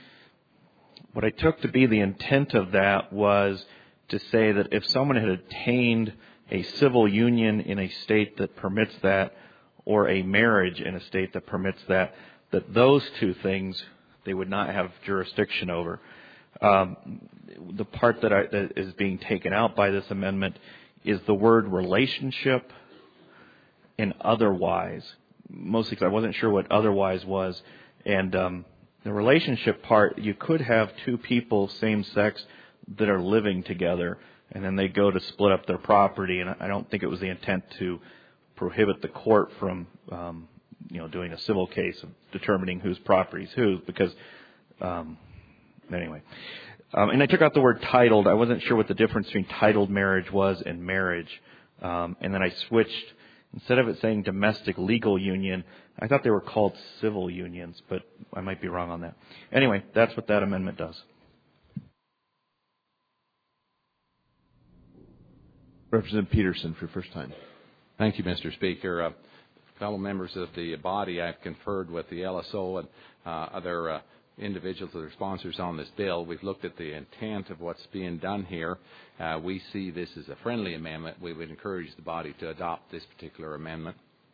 What I took to be the intent of that was to say that if someone had obtained a civil union in a state that permits that, or a marriage in a state that permits that, that those two things they would not have jurisdiction over. Um, the part that, I, that is being taken out by this amendment is the word relationship and otherwise, mostly because I wasn't sure what otherwise was. And um, the relationship part, you could have two people, same sex, that are living together, and then they go to split up their property. And I don't think it was the intent to prohibit the court from, um, you know, doing a civil case of determining whose property is whose, because, um, anyway. Um, and I took out the word titled. I wasn't sure what the difference between titled marriage was and marriage. Um, and then I switched, instead of it saying domestic legal union, I thought they were called civil unions, but I might be wrong on that. Anyway, that's what that amendment does. Representative Peterson for the first time. Thank you, Mister Speaker. Uh, fellow members of the body, I've conferred with the L S O and uh, other uh, individuals that are sponsors on this bill. We've looked at the intent of what's being done here. Uh, we see this as a friendly amendment. We would encourage the body to adopt this particular amendment.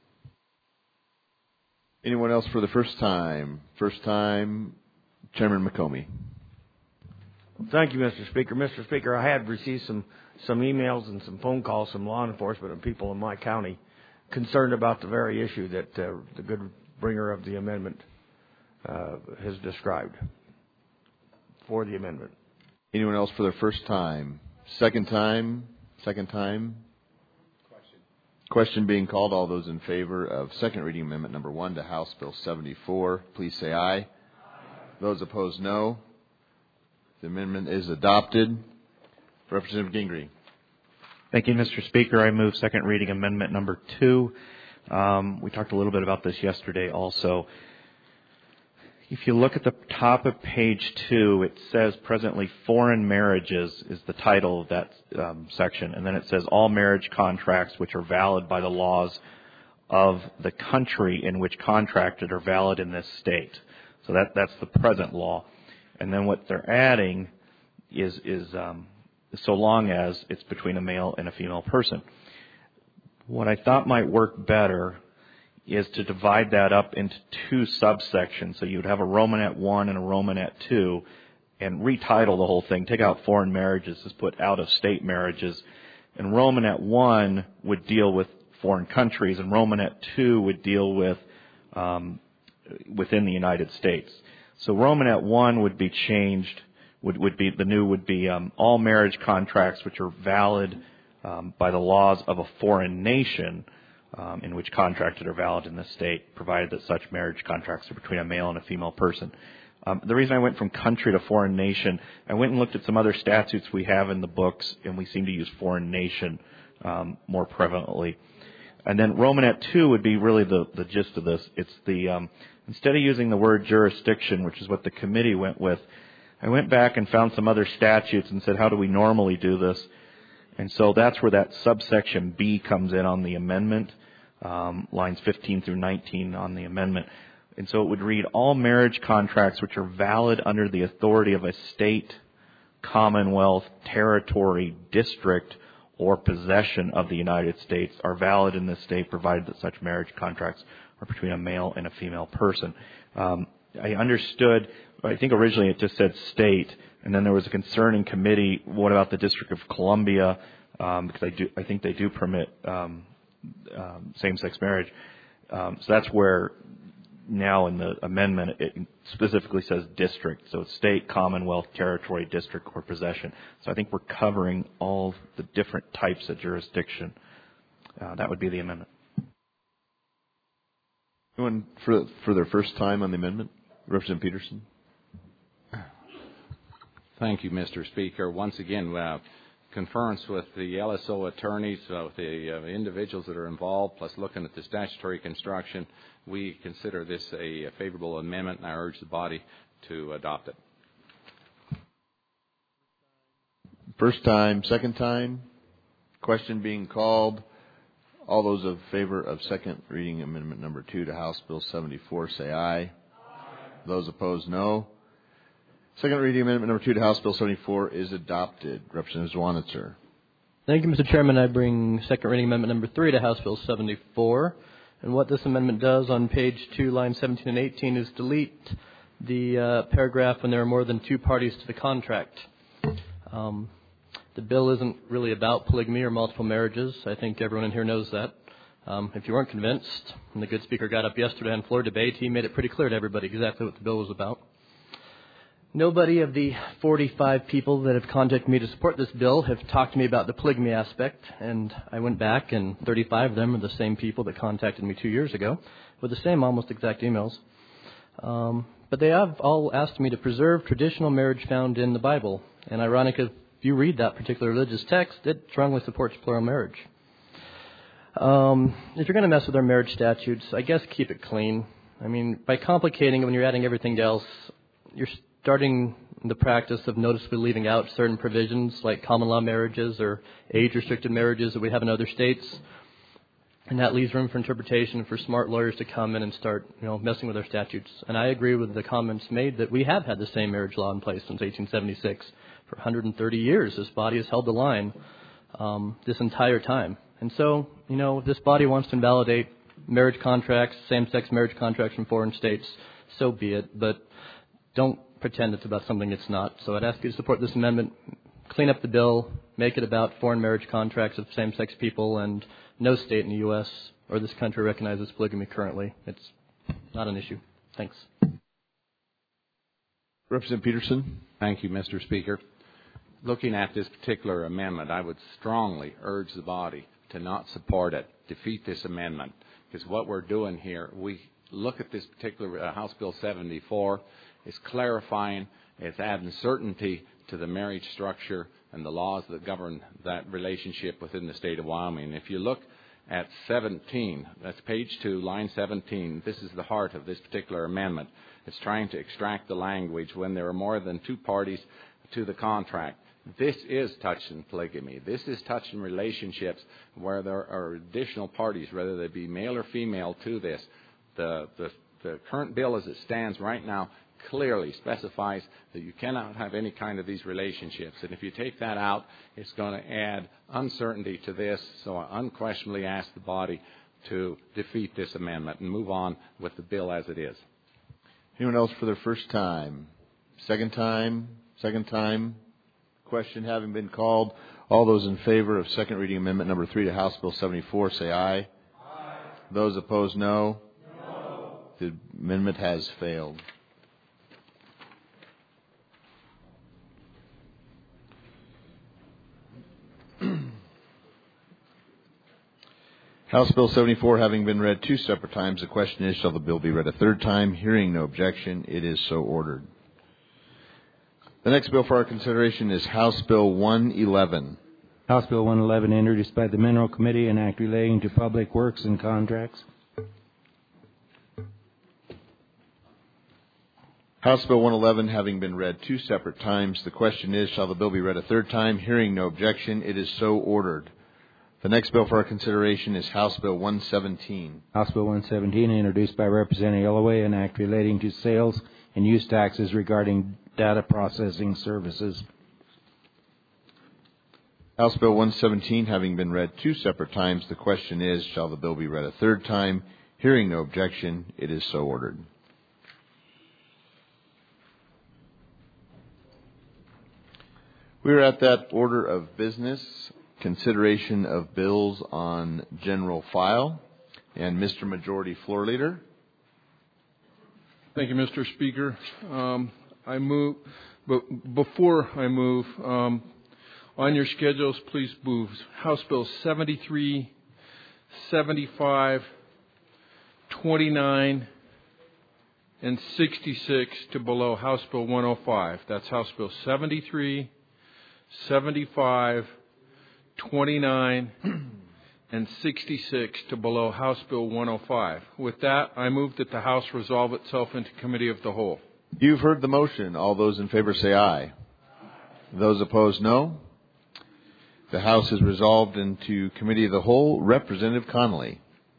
Anyone else for the first time? First time, Chairman McComey. Thank you, Mister Speaker. Mister Speaker, I had received some, some emails and some phone calls from law enforcement and people in my county concerned about the very issue that uh, the good bringer of the amendment uh, has described for the amendment. Anyone else for their first time? Second time? Second time? Question. Question being called. All those in favor of second reading amendment number one to House Bill seventy-four, please say aye. Aye. Those opposed, no. The amendment is adopted. Representative Gingrey. Thank you, Mister Speaker. I move second reading amendment number two. Um, we talked a little bit about this yesterday also. If you look at the top of page two, it says presently foreign marriages is the title of that um, section. And then it says all marriage contracts which are valid by the laws of the country in which contracted are valid in this state. So that, that's the present law. And then what they're adding is, is um, so long as it's between a male and a female person. What I thought might work better is to divide that up into two subsections. So you would have a Romanet one and a Romanet two, and retitle the whole thing. Take out foreign marriages, just put out-of-state marriages. And Romanet one would deal with foreign countries, and Romanet two would deal with um, within the United States. So Romanet one would be changed would, would be, the new would be um, all marriage contracts which are valid um, by the laws of a foreign nation um, in which contracted are valid in the state, provided that such marriage contracts are between a male and a female person. Um, the reason I went from country to foreign nation, I went and looked at some other statutes we have in the books, and we seem to use foreign nation um, more prevalently. And then Romanet two would be really the, the gist of this. It's the um, instead of using the word jurisdiction, which is what the committee went with, I went back and found some other statutes and said, how do we normally do this? And so that's where that subsection B comes in on the amendment, um, lines fifteen through nineteen on the amendment. And so it would read, all marriage contracts which are valid under the authority of a state, commonwealth, territory, district, or possession of the United States are valid in this state, provided that such marriage contracts are between a male and a female person. Um, I understood, I think originally it just said state, and then there was a concern in committee, what about the District of Columbia, um, because I, do, I think they do permit um, um, same-sex marriage. Um, so that's where now in the amendment it specifically says district, so it's state, commonwealth, territory, district, or possession. So I think we're covering all the different types of jurisdiction. Uh, that would be the amendment. Anyone for, for their first time on the amendment? Representative Peterson. Thank you, Mister Speaker. Once again, uh, conference with the L S O attorneys, uh, with the uh, individuals that are involved, plus looking at the statutory construction, we consider this a, a favorable amendment, and I urge the body to adopt it. First time, second time. Question being called. All those in favor of second reading amendment number two to House Bill seventy-four, say aye. Aye. Those opposed, no. Second reading amendment number two to House Bill seventy-four is adopted. Representative Zwanitzer. Thank you, Mister Chairman. I bring second reading amendment number three to House Bill seventy-four. And what this amendment does on page two, lines seventeen and eighteen, is delete the uh, paragraph when there are more than two parties to the contract. Um, the bill isn't really about polygamy or multiple marriages. I think everyone in here knows that. Um, if you weren't convinced, when the good speaker got up yesterday on floor debate, he made it pretty clear to everybody exactly what the bill was about. Nobody of the forty-five people that have contacted me to support this bill have talked to me about the polygamy aspect, and I went back, and thirty-five of them are the same people that contacted me two years ago with the same almost exact emails. Um, but they have all asked me to preserve traditional marriage found in the Bible, and ironic, if you read that particular religious text, it strongly supports plural marriage. Um, if you're going to mess with our marriage statutes, I guess keep it clean. I mean, by complicating it when you're adding everything else, you're starting the practice of noticeably leaving out certain provisions like common law marriages or age-restricted marriages that we have in other states. And that leaves room for interpretation for smart lawyers to come in and start, you know, messing with our statutes. And I agree with the comments made that we have had the same marriage law in place since eighteen seventy-six. For one hundred thirty years, this body has held the line um, this entire time. And so, you know, if this body wants to invalidate marriage contracts, same-sex marriage contracts from foreign states, so be it. But don't pretend it's about something it's not. So I'd ask you to support this amendment, clean up the bill, make it about foreign marriage contracts of same-sex people, and no state in the U S or this country recognizes polygamy currently. It's not an issue. Thanks. Representative Peterson. Thank you, Mister Speaker. Looking at this particular amendment, I would strongly urge the body to not support it, defeat this amendment, because what we're doing here, we look at this particular uh, House Bill seventy-four, it's clarifying, it's adding certainty to the marriage structure and the laws that govern that relationship within the state of Wyoming. If you look at seventeen, that's page two, line seventeen, this is the heart of this particular amendment. It's trying to extract the language when there are more than two parties to the contract. This is touching polygamy. This is touching relationships where there are additional parties, whether they be male or female, to this. The, the, the current bill as it stands right now clearly specifies that you cannot have any kind of these relationships. And if you take that out, it's going to add uncertainty to this. So I unquestionably ask the body to defeat this amendment and move on with the bill as it is. Anyone else for their first time? Second time? Second time? Question having been called. All those in favor of second reading amendment number three to House Bill seventy-four, say aye. Aye. Those opposed, no. No. The amendment has failed. House Bill seventy-four having been read two separate times, the question is, shall the bill be read a third time? Hearing no objection, it is so ordered. The next bill for our consideration is House Bill one eleven. House Bill one eleven, introduced by the Mineral Committee, an act relating to public works and contracts. House Bill one eleven having been read two separate times, the question is, shall the bill be read a third time? Hearing no objection, it is so ordered. The next bill for our consideration is House Bill one seventeen. House Bill one seventeen, introduced by Representative Yelloway, an act relating to sales and use taxes regarding data processing services. House Bill one seventeen having been read two separate times, the question is, shall the bill be read a third time? Hearing no objection, it is so ordered. We are at that order of business, consideration of bills on general file, and Mister Majority Floor Leader. Thank you, Mister Speaker. Um, I move, but before I move, um, on your schedules, please move House Bill seventy-three, seventy-five, twenty-nine, and sixty-six to below House Bill one oh five. That's House Bill seventy-three, seventy-five, twenty-nine, and sixty-six to below House Bill one oh five. With that, I move that the House resolve itself into Committee of the Whole. You've heard the motion. All those in favor say aye. Those opposed, no. The House is resolved into Committee of the Whole. Representative Connolly.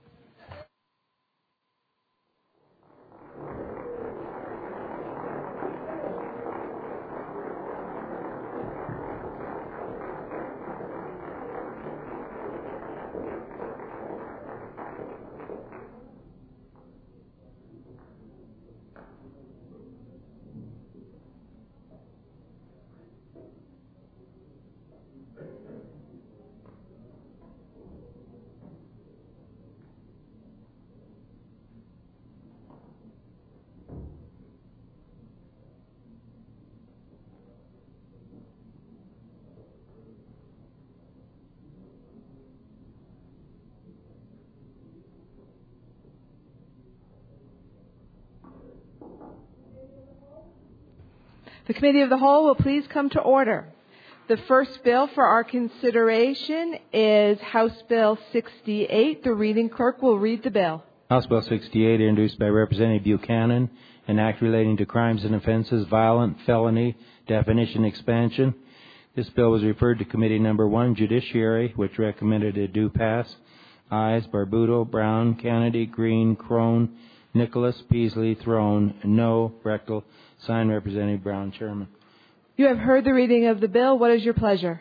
The Committee of the Whole will please come to order. The first bill for our consideration is House Bill sixty-eight. The reading clerk will read the bill. House Bill sixty-eight, introduced by Representative Buchanan, an act relating to crimes and offenses, violent felony, definition expansion. This bill was referred to Committee Number one, Judiciary, which recommended it do pass. Ayes, Barbuto, Brown, Kennedy, Green, Crone, Nicholas, Peasley, Throne, no, Rechtel. Signed, Representative Brown, Chairman. You have heard the reading of the bill. What is your pleasure?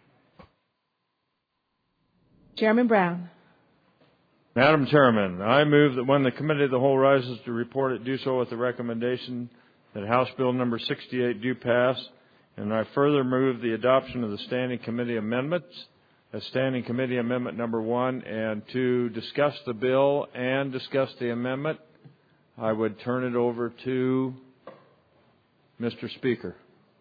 Chairman Brown. Madam Chairman, I move that when the Committee of the Whole rises to report it, do so with the recommendation that House Bill number sixty-eight do pass, and I further move the adoption of the Standing Committee amendments as Standing Committee Amendment number one, and to discuss the bill and discuss the amendment, I would turn it over to Mister Speaker.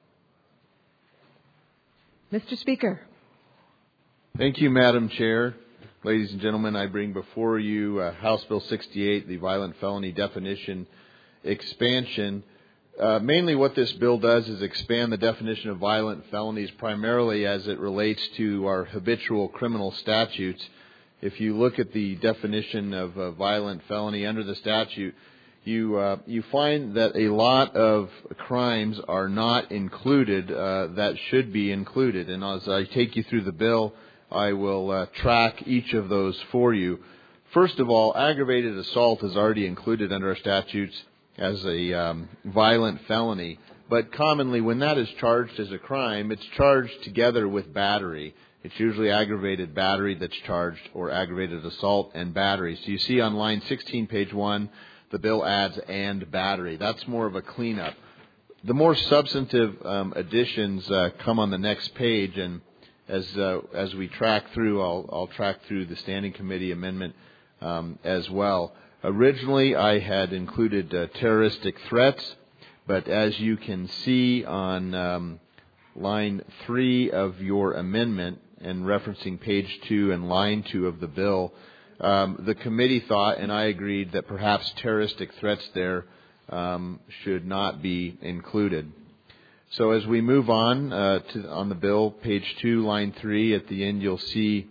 Mister Speaker. Thank you, Madam Chair. Ladies and gentlemen, I bring before you uh, House Bill sixty-eight, the violent felony definition expansion. Uh, mainly what this bill does is expand the definition of violent felonies primarily as it relates to our habitual criminal statutes. If you look at the definition of a violent felony under the statute, you uh, you find that a lot of crimes are not included uh, that should be included. And as I take you through the bill, I will uh, track each of those for you. First of all, aggravated assault is already included under our statutes as a um, violent felony. But commonly, when that is charged as a crime, it's charged together with battery. It's usually aggravated battery that's charged, or aggravated assault and battery. So you see on line sixteen, page one, the bill adds and battery. That's more of a cleanup. The more substantive um, additions uh, come on the next page, and as uh, as we track through, I'll, I'll track through the Standing Committee amendment um, as well. Originally, I had included uh, terroristic threats, but as you can see on um, line three of your amendment and referencing page two and line two of the bill, um, the committee thought, and I agreed, that perhaps terroristic threats there um, should not be included. So as we move on uh, to on the bill, page two, line three, at the end you'll see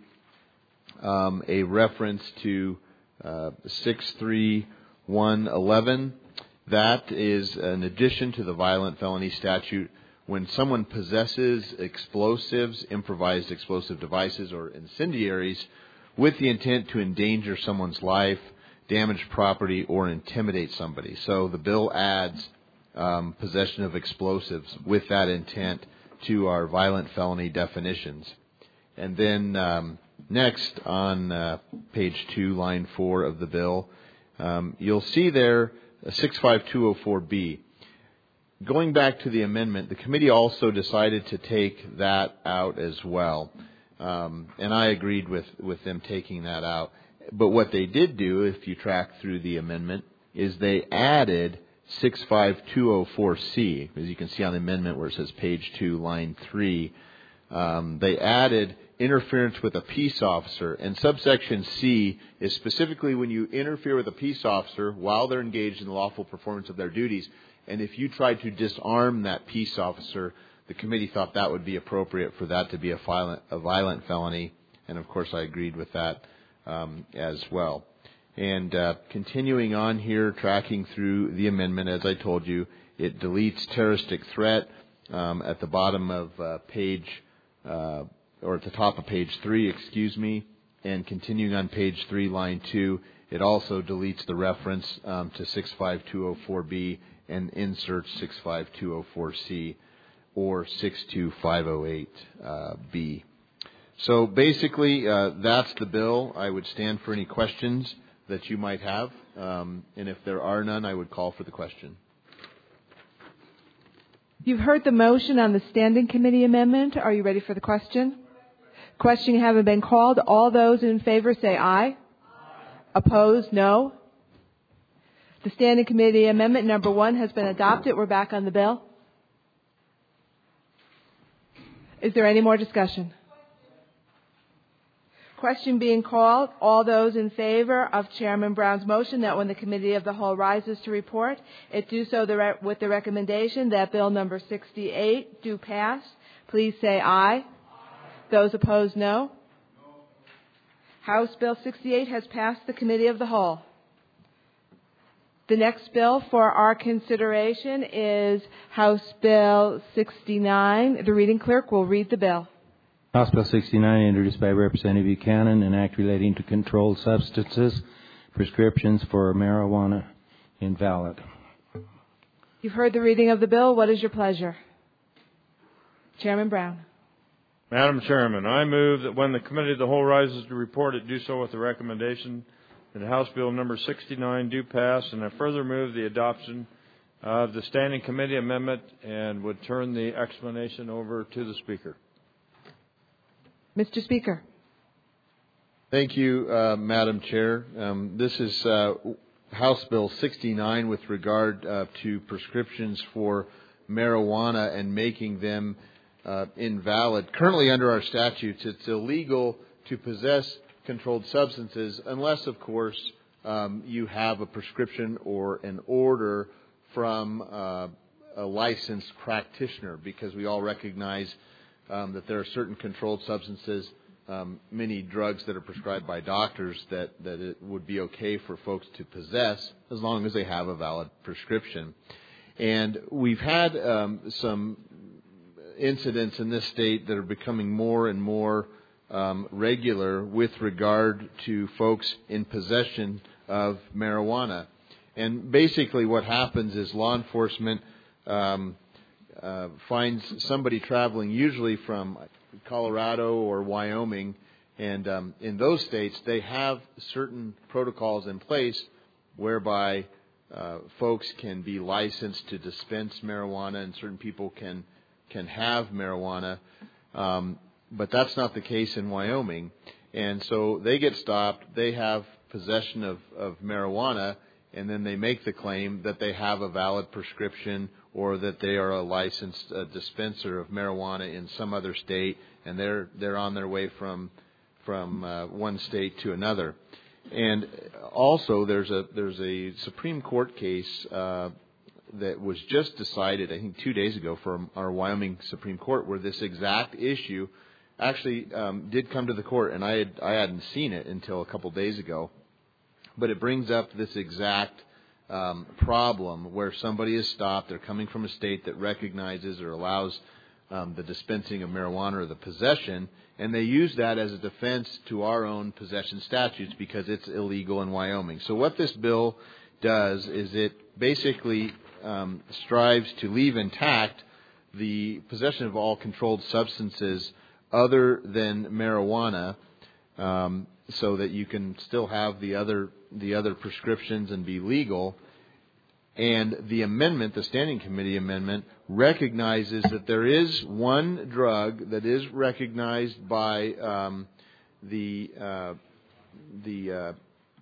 um, a reference to uh, six three one eleven. That is an addition to the violent felony statute. When someone possesses explosives, improvised explosive devices, or incendiaries with the intent to endanger someone's life, damage property, or intimidate somebody. So the bill adds um, possession of explosives with that intent to our violent felony definitions. And then um, next on uh, page two, line four of the bill, um, you'll see there six five two oh four B. Going back to the amendment, the committee also decided to take that out as well. Um, and I agreed with, with them taking that out. But what they did do, if you track through the amendment, is they added six five two oh four C. As you can see on the amendment where it says page two, line three, um, they added interference with a peace officer. And subsection C is specifically when you interfere with a peace officer while they're engaged in the lawful performance of their duties. And if you try to disarm that peace officer, the committee thought that would be appropriate for that to be a violent, a violent felony. And of course I agreed with that um, as well. And uh, continuing on here, tracking through the amendment, as I told you, it deletes terroristic threat um, at the bottom of uh, page, uh, or at the top of page three, excuse me. And continuing on page three, line two, it also deletes the reference um, to six five two oh four B and inserts six five two oh four C or six two five oh eight B. So basically, uh, that's the bill. I would stand for any questions that you might have. Um, and if there are none, I would call for the question. You've heard the motion on the Standing Committee amendment. Are you ready for the question? Question having been called. All those in favor say aye. Aye. Opposed, no. The Standing Committee amendment number one has been adopted. We're back on the bill. Is there any more discussion? Question being called. All those in favor of Chairman Brown's motion that when the Committee of the Whole rises to report, it do so the re- with the recommendation that Bill number sixty-eight do pass, please say aye. Aye. Those opposed, no. No. House Bill sixty-eight has passed the Committee of the Whole. The next bill for our consideration is House Bill sixty-nine. The reading clerk will read the bill. House Bill sixty-nine, introduced by Representative Buchanan, an act relating to controlled substances, prescriptions for marijuana, invalid. You've heard the reading of the bill. What is your pleasure? Chairman Brown. Madam Chairman, I move that when the Committee of the Whole rises to report, it do so with the recommendation that House Bill number sixty-nine do pass, and I further move the adoption of the Standing Committee amendment and would turn the explanation over to the Speaker. Mister Speaker. Thank you, uh, Madam Chair. Um, this is uh, House Bill sixty-nine with regard uh, to prescriptions for marijuana and making them uh, invalid. Currently under our statutes, it's illegal to possess controlled substances unless, of course, um, you have a prescription or an order from uh, a licensed practitioner, because we all recognize um, that there are certain controlled substances, um, many drugs that are prescribed by doctors, that, that it would be okay for folks to possess as long as they have a valid prescription. And we've had um, some incidents in this state that are becoming more and more Um, regular with regard to folks in possession of marijuana. And basically what happens is law enforcement um, uh, finds somebody traveling usually from Colorado or Wyoming, and um, in those states they have certain protocols in place whereby uh, folks can be licensed to dispense marijuana and certain people can, can have marijuana. Um, But that's not the case in Wyoming. And so they get stopped, they have possession of, of marijuana, and then they make the claim that they have a valid prescription or that they are a licensed uh, dispenser of marijuana in some other state, and they're they're on their way from from uh, one state to another. and also, there's a there's a Supreme Court case uh, that was just decided, I think, two days ago from our Wyoming Supreme Court, where this exact issue actually um, did come to the court, and I had I hadn't seen it until a couple days ago. But it brings up this exact um, problem where somebody is stopped. They're coming from a state that recognizes or allows um, the dispensing of marijuana or the possession, and they use that as a defense to our own possession statutes because it's illegal in Wyoming. So what this bill does is it basically um, strives to leave intact the possession of all controlled substances other than marijuana, um, so that you can still have the other the other prescriptions and be legal. And the amendment, the Standing Committee amendment, recognizes that there is one drug that is recognized by um, the uh, the uh,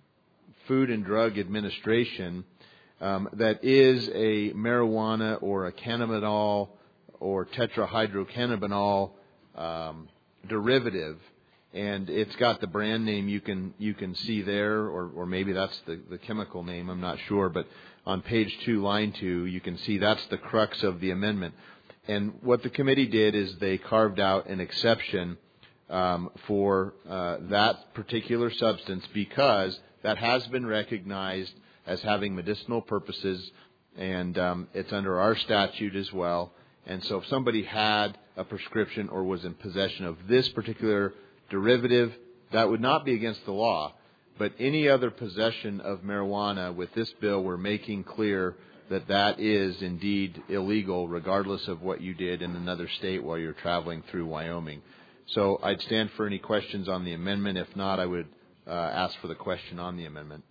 Food and Drug Administration um, that is a marijuana or a cannabinol or tetrahydrocannabinol um, derivative. And it's got the brand name you can you can see there, or, or maybe that's the, the chemical name, I'm not sure. But on page two, line two, you can see that's the crux of the amendment. And what the committee did is they carved out an exception um, for uh, that particular substance because that has been recognized as having medicinal purposes, and um, it's under our statute as well. And so if somebody had a prescription or was in possession of this particular derivative, that would not be against the law. But any other possession of marijuana with this bill, we're making clear that that is indeed illegal, regardless of what you did in another state while you're traveling through Wyoming. So I'd stand for any questions on the amendment. If not, I would uh, ask for the question on the amendment.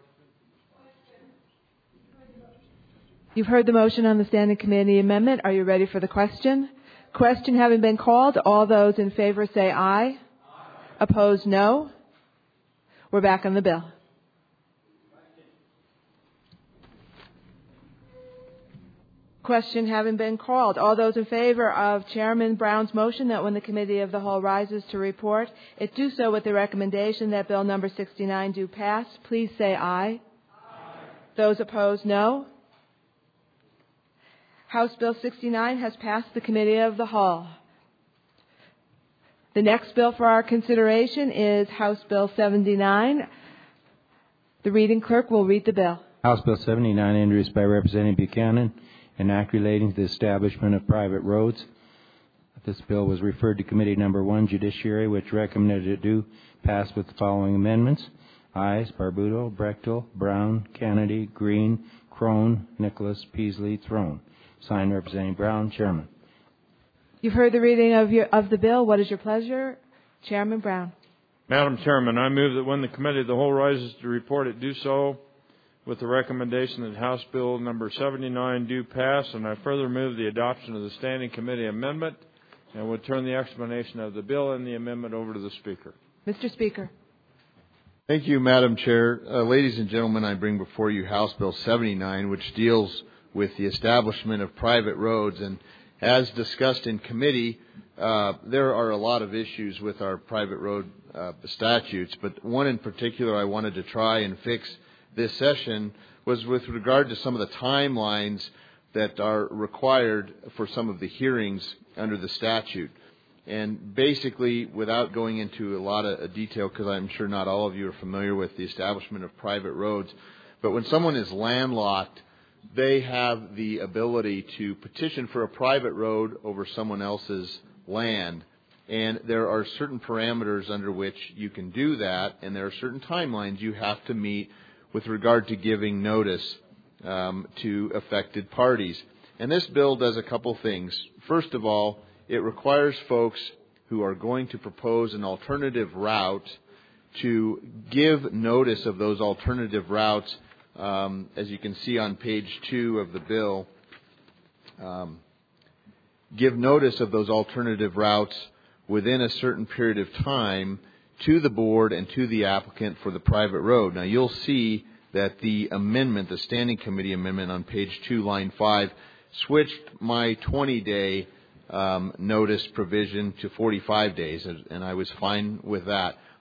You've heard the motion on the Standing Committee amendment. Are you ready for the question? Question having been called, all those in favor say aye. Opposed, no. We're back on the bill. Question having been called. All those in favor of Chairman Brown's motion that when the Committee of the Whole rises to report, it do so with the recommendation that Bill number sixty-nine do pass, please say aye. Aye. Those opposed, no. House Bill sixty-nine has passed the Committee of the Whole. The next bill for our consideration is House Bill seventy-nine. The reading clerk will read the bill. House Bill seventy-nine, introduced by Representative Buchanan, an act relating to the establishment of private roads. This bill was referred to Committee Number One, Judiciary, which recommended it do pass with the following amendments: Ayes, Barbuto, Brechtel, Brown, Kennedy, Green, Crone, Nicholas, Peasley, Throne. Signed, Representative Brown, Chairman. You've heard the reading of, your, of the bill. What is your pleasure? Chairman Brown. Madam Chairman, I move that when the Committee of the Whole rises to report, it do so with the recommendation that House Bill number seventy-nine do pass, and I further move the adoption of the Standing Committee amendment and would turn the explanation of the bill and the amendment over to the Speaker. Mister Speaker. Thank you, Madam Chair. Uh, ladies and gentlemen, I bring before you House Bill seventy-nine, which deals with the establishment of private roads. And as discussed in committee, uh, there are a lot of issues with our private road uh, statutes, but one in particular I wanted to try and fix this session was with regard to some of the timelines that are required for some of the hearings under the statute. And basically, without going into a lot of detail, because I'm sure not all of you are familiar with the establishment of private roads, but when someone is landlocked, they have the ability to petition for a private road over someone else's land. And there are certain parameters under which you can do that, and there are certain timelines you have to meet with regard to giving notice um, to affected parties. And this bill does a couple things. First of all, it requires folks who are going to propose an alternative route to give notice of those alternative routes. Um, as you can see on page two of the bill, um, give notice of those alternative routes within a certain period of time to the board and to the applicant for the private road. Now, you'll see that the amendment, the Standing Committee amendment on page two, line five, switched my twenty-day um, notice provision to forty-five days, and I was fine with that.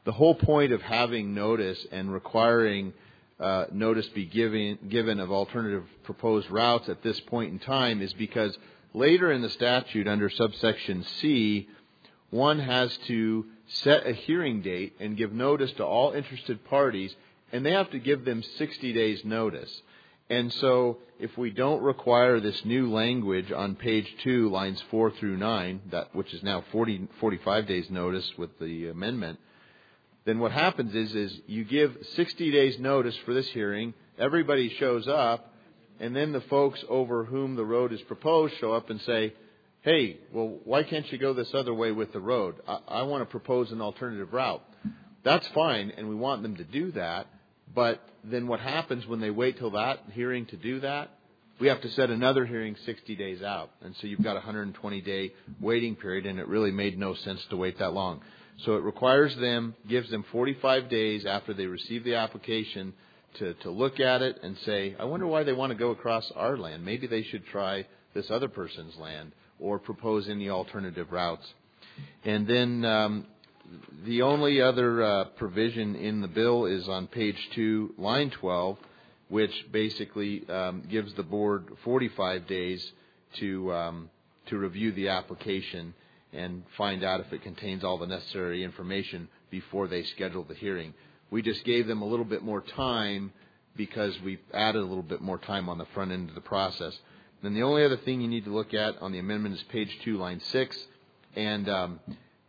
the whole point of having notice and requiring uh, notice be given, given of alternative proposed routes at this point in time is because later in the statute under subsection C, one has to set a hearing date and give notice to all interested parties, and they have to give them sixty days notice. And so if we don't require this new language on page two, lines four through nine, that, which is now forty, forty-five days notice with the amendment, then what happens is, is you give sixty days notice for this hearing, everybody shows up, and then the folks over whom the road is proposed show up and say, hey, well, why can't you go this other way with the road? I, I want to propose an alternative route. That's fine, and we want them to do that. But then what happens when they wait till that hearing to do that? We have to set another hearing sixty days out. And so you've got a one hundred twenty day waiting period, and it really made no sense to wait that long. So it requires them, gives them forty-five days after they receive the application to, to look at it and say, I wonder why they want to go across our land. Maybe they should try this other person's land or propose any alternative routes. And then um, the only other uh, provision in the bill is on page two, line twelve, which basically um, gives the board forty-five days to um, to review the application and find out if it contains all the necessary information before they schedule the hearing. We just gave them a little bit more time because we added a little bit more time on the front end of the process. Then the only other thing you need to look at on the amendment is page two, line six, and um,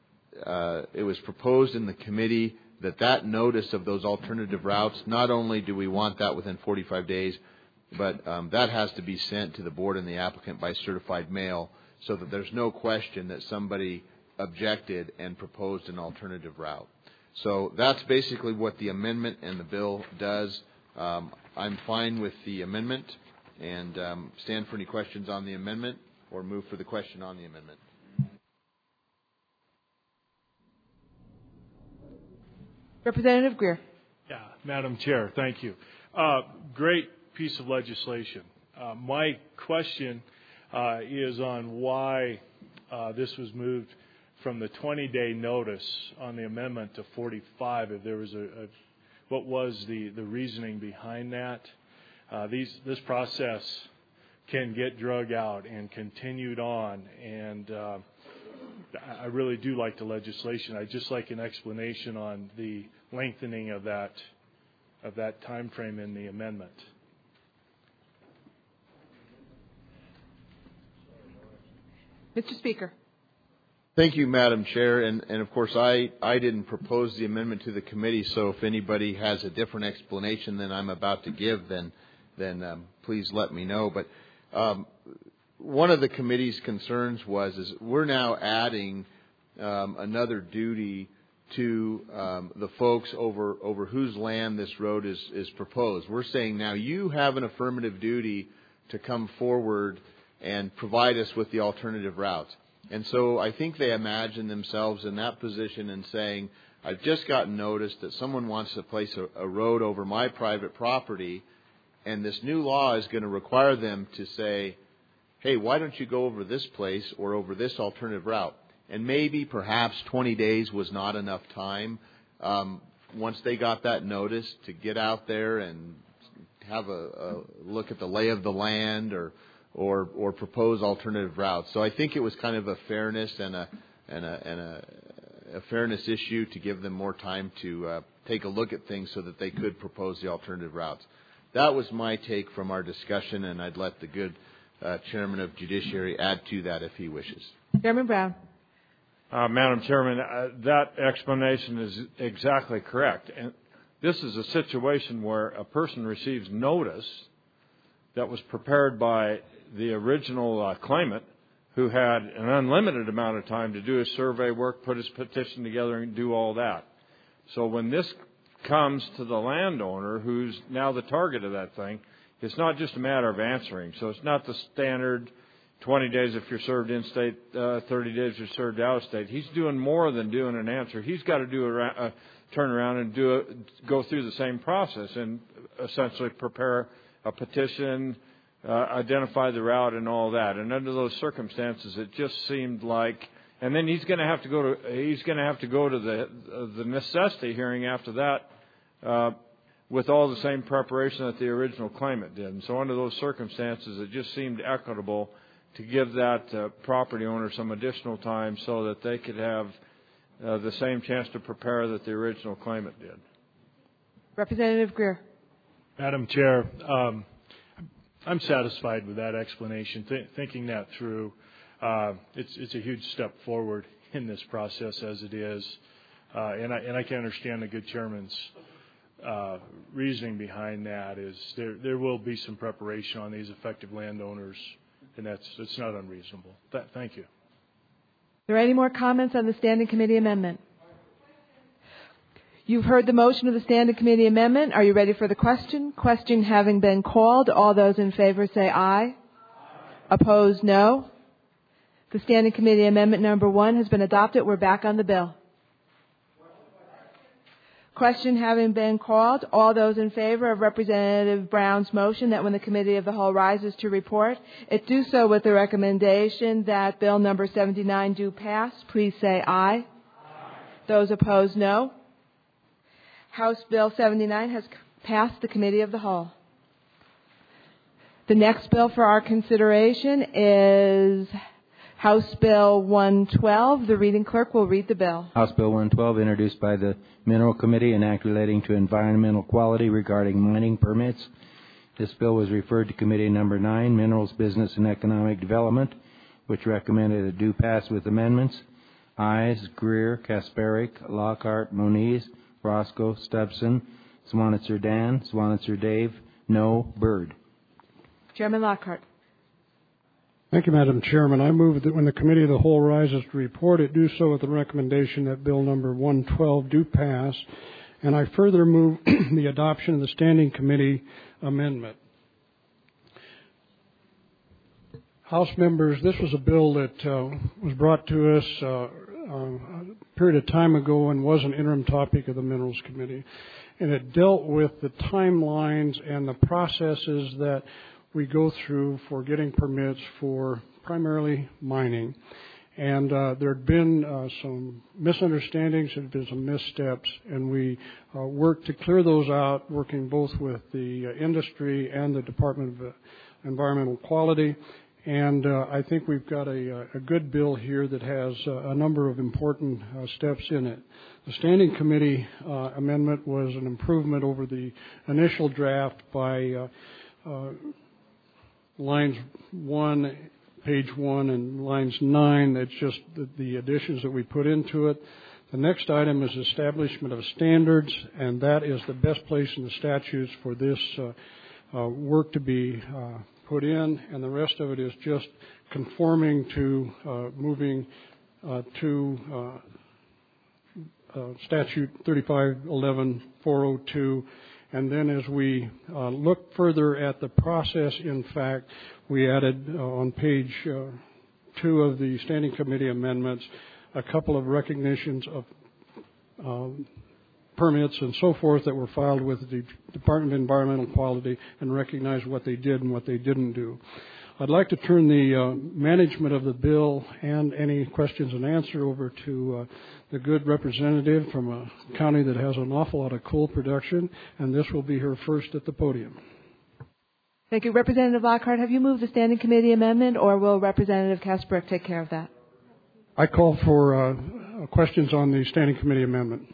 uh, it was proposed in the committee that that notice of those alternative routes, not only do we want that within forty-five days, but um, that has to be sent to the board and the applicant by certified mail so that there's no question that somebody objected and proposed an alternative route. So that's basically what the amendment and the bill does. Um, I'm fine with the amendment and um, stand for any questions on the amendment or move for the question on the amendment. Representative Greer. Yeah, Madam Chair, thank you. Uh, great piece of legislation. Uh, my question uh, is on why uh, this was moved from the twenty day notice on the amendment to forty-five. If there was a, a what was the, the reasoning behind that? Uh, these this process can get drug out and continued on, and uh, I really do like the legislation. I just like an explanation on the lengthening of that of that time frame in the amendment. Mister Speaker. Thank you, Madam Chair. And, and of course, I, I didn't propose the amendment to the committee, so if anybody has a different explanation than I'm about to give, then, then um, please let me know. But um, one of the committee's concerns was is we're now adding um, another duty to um, the folks over, over whose land this road is, is proposed. We're saying now you have an affirmative duty to come forward and provide us with the alternative routes. And so I think they imagine themselves in that position and saying, I've just gotten notice that someone wants to place a, a road over my private property, and this new law is going to require them to say, hey, why don't you go over this place or over this alternative route? And maybe perhaps twenty days was not enough time um, once they got that notice to get out there and have a, a look at the lay of the land or or or propose alternative routes. So I think it was kind of a fairness and a and a and a, a fairness issue to give them more time to uh, take a look at things so that they could propose the alternative routes. That was my take from our discussion, and I'd let the good uh, Chairman of Judiciary add to that if he wishes. Chairman Brown. Uh, Madam Chairman, uh, that explanation is exactly correct. And this is a situation where a person receives notice that was prepared by the original uh, claimant, who had an unlimited amount of time to do his survey work, put his petition together, and do all that. So when this comes to the landowner, who's now the target of that thing, it's not just a matter of answering. So it's not the standard twenty days if you're served in-state, uh, thirty days if you're served out-of-state. He's doing more than doing an answer. He's got to do a, a turn around and do a, go through the same process and essentially prepare a petition, uh, identify the route and all that. And under those circumstances, it just seemed like and then he's going to have to go to he's going to have to go to the uh, the necessity hearing after that uh, with all the same preparation that the original claimant did. And so under those circumstances, it just seemed equitable to give that uh, property owner some additional time so that they could have uh, the same chance to prepare that the original claimant did. Representative Greer. Madam Chair, um, I'm satisfied with that explanation. Th- thinking that through, uh, it's, it's a huge step forward in this process as it is, uh, and, I, and I can understand the good chairman's uh, reasoning behind that. Is there there will be some preparation on these affected landowners, and that's it's not unreasonable. Th- thank you. Are there any more comments on the Standing Committee amendment? You've heard the motion of the Standing Committee amendment. Are you ready for the question? Question having been called, all those in favor say aye. Aye. Opposed, no. The Standing Committee amendment number one has been adopted. We're back on the bill. Question having been called, all those in favor of Representative Brown's motion that when the Committee of the Whole rises to report, it do so with the recommendation that Bill number seventy-nine do pass, please say aye. Aye. Those opposed, no. House Bill seventy-nine has passed the Committee of the Whole. The next bill for our consideration is House Bill one twelve. The reading clerk will read the bill. House Bill one twelve, introduced by the Mineral Committee, an act relating to environmental quality regarding mining permits. This bill was referred to Committee Number nine, Minerals, Business, and Economic Development, which recommended it do pass with amendments. Ayes, Greer, Kasparic, Lockhart, Moniz, Roscoe, Stubson, Swanitzer Dan, Swanitzer Dave, no, Byrd. Chairman Lockhart. Thank you, Madam Chairman. I move that when the Committee of the Whole rises to report, it do so with the recommendation that Bill number one twelve do pass, and I further move the adoption of the Standing Committee amendment. House members, this was a bill that uh, was brought to us uh, uh, a period of time ago and was an interim topic of the Minerals Committee, and it dealt with the timelines and the processes that we go through for getting permits for primarily mining. And uh, there had been uh, some misunderstandings, there had been some missteps, and we uh, worked to clear those out, working both with the uh, industry and the Department of uh, Environmental Quality. And uh, I think we've got a, a good bill here that has uh, a number of important uh, steps in it. The Standing Committee uh, amendment was an improvement over the initial draft by uh, uh, lines one, page one, and lines nine. That's just the, the additions that we put into it. The next item is establishment of standards, and that is the best place in the statutes for this uh, uh, work to be uh, put in, and the rest of it is just conforming to uh, moving uh, to uh, uh, statute thirty-five eleven four oh two. And then as we uh, look further at the process, in fact, we added uh, on page uh, two of the Standing Committee amendments a couple of recognitions of uh, permits and so forth that were filed with the Department of Environmental Quality and recognize what they did and what they didn't do. I'd like to turn the uh, management of the bill and any questions and answer over to uh, the good representative from a county that has an awful lot of coal production, and this will be her first at the podium. Thank you. Representative Lockhart, have you moved the Standing Committee amendment, or will Representative Kasparic take care of that? I call for uh, questions on the Standing Committee amendment.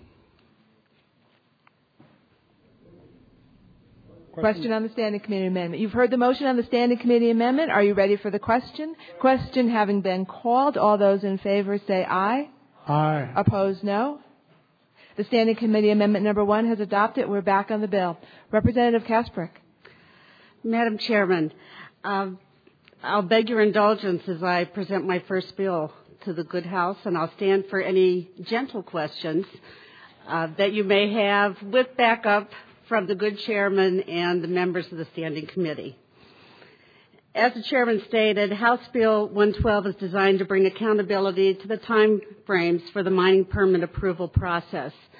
Question on the Standing Committee amendment. You've heard the motion on the Standing Committee amendment. Are you ready for the question? Question having been called, all those in favor say aye. Aye. Opposed, no. The Standing Committee amendment number one has adopted. We're back on the bill. Representative Kasparic. Madam Chairman, um, I'll beg your indulgence as I present my first bill to the good House, and I'll stand for any gentle questions uh, that you may have with backup from the good chairman and the members of the Standing Committee. As the chairman stated, House Bill one twelve is designed to bring accountability to the time frames for the mining permit approval process.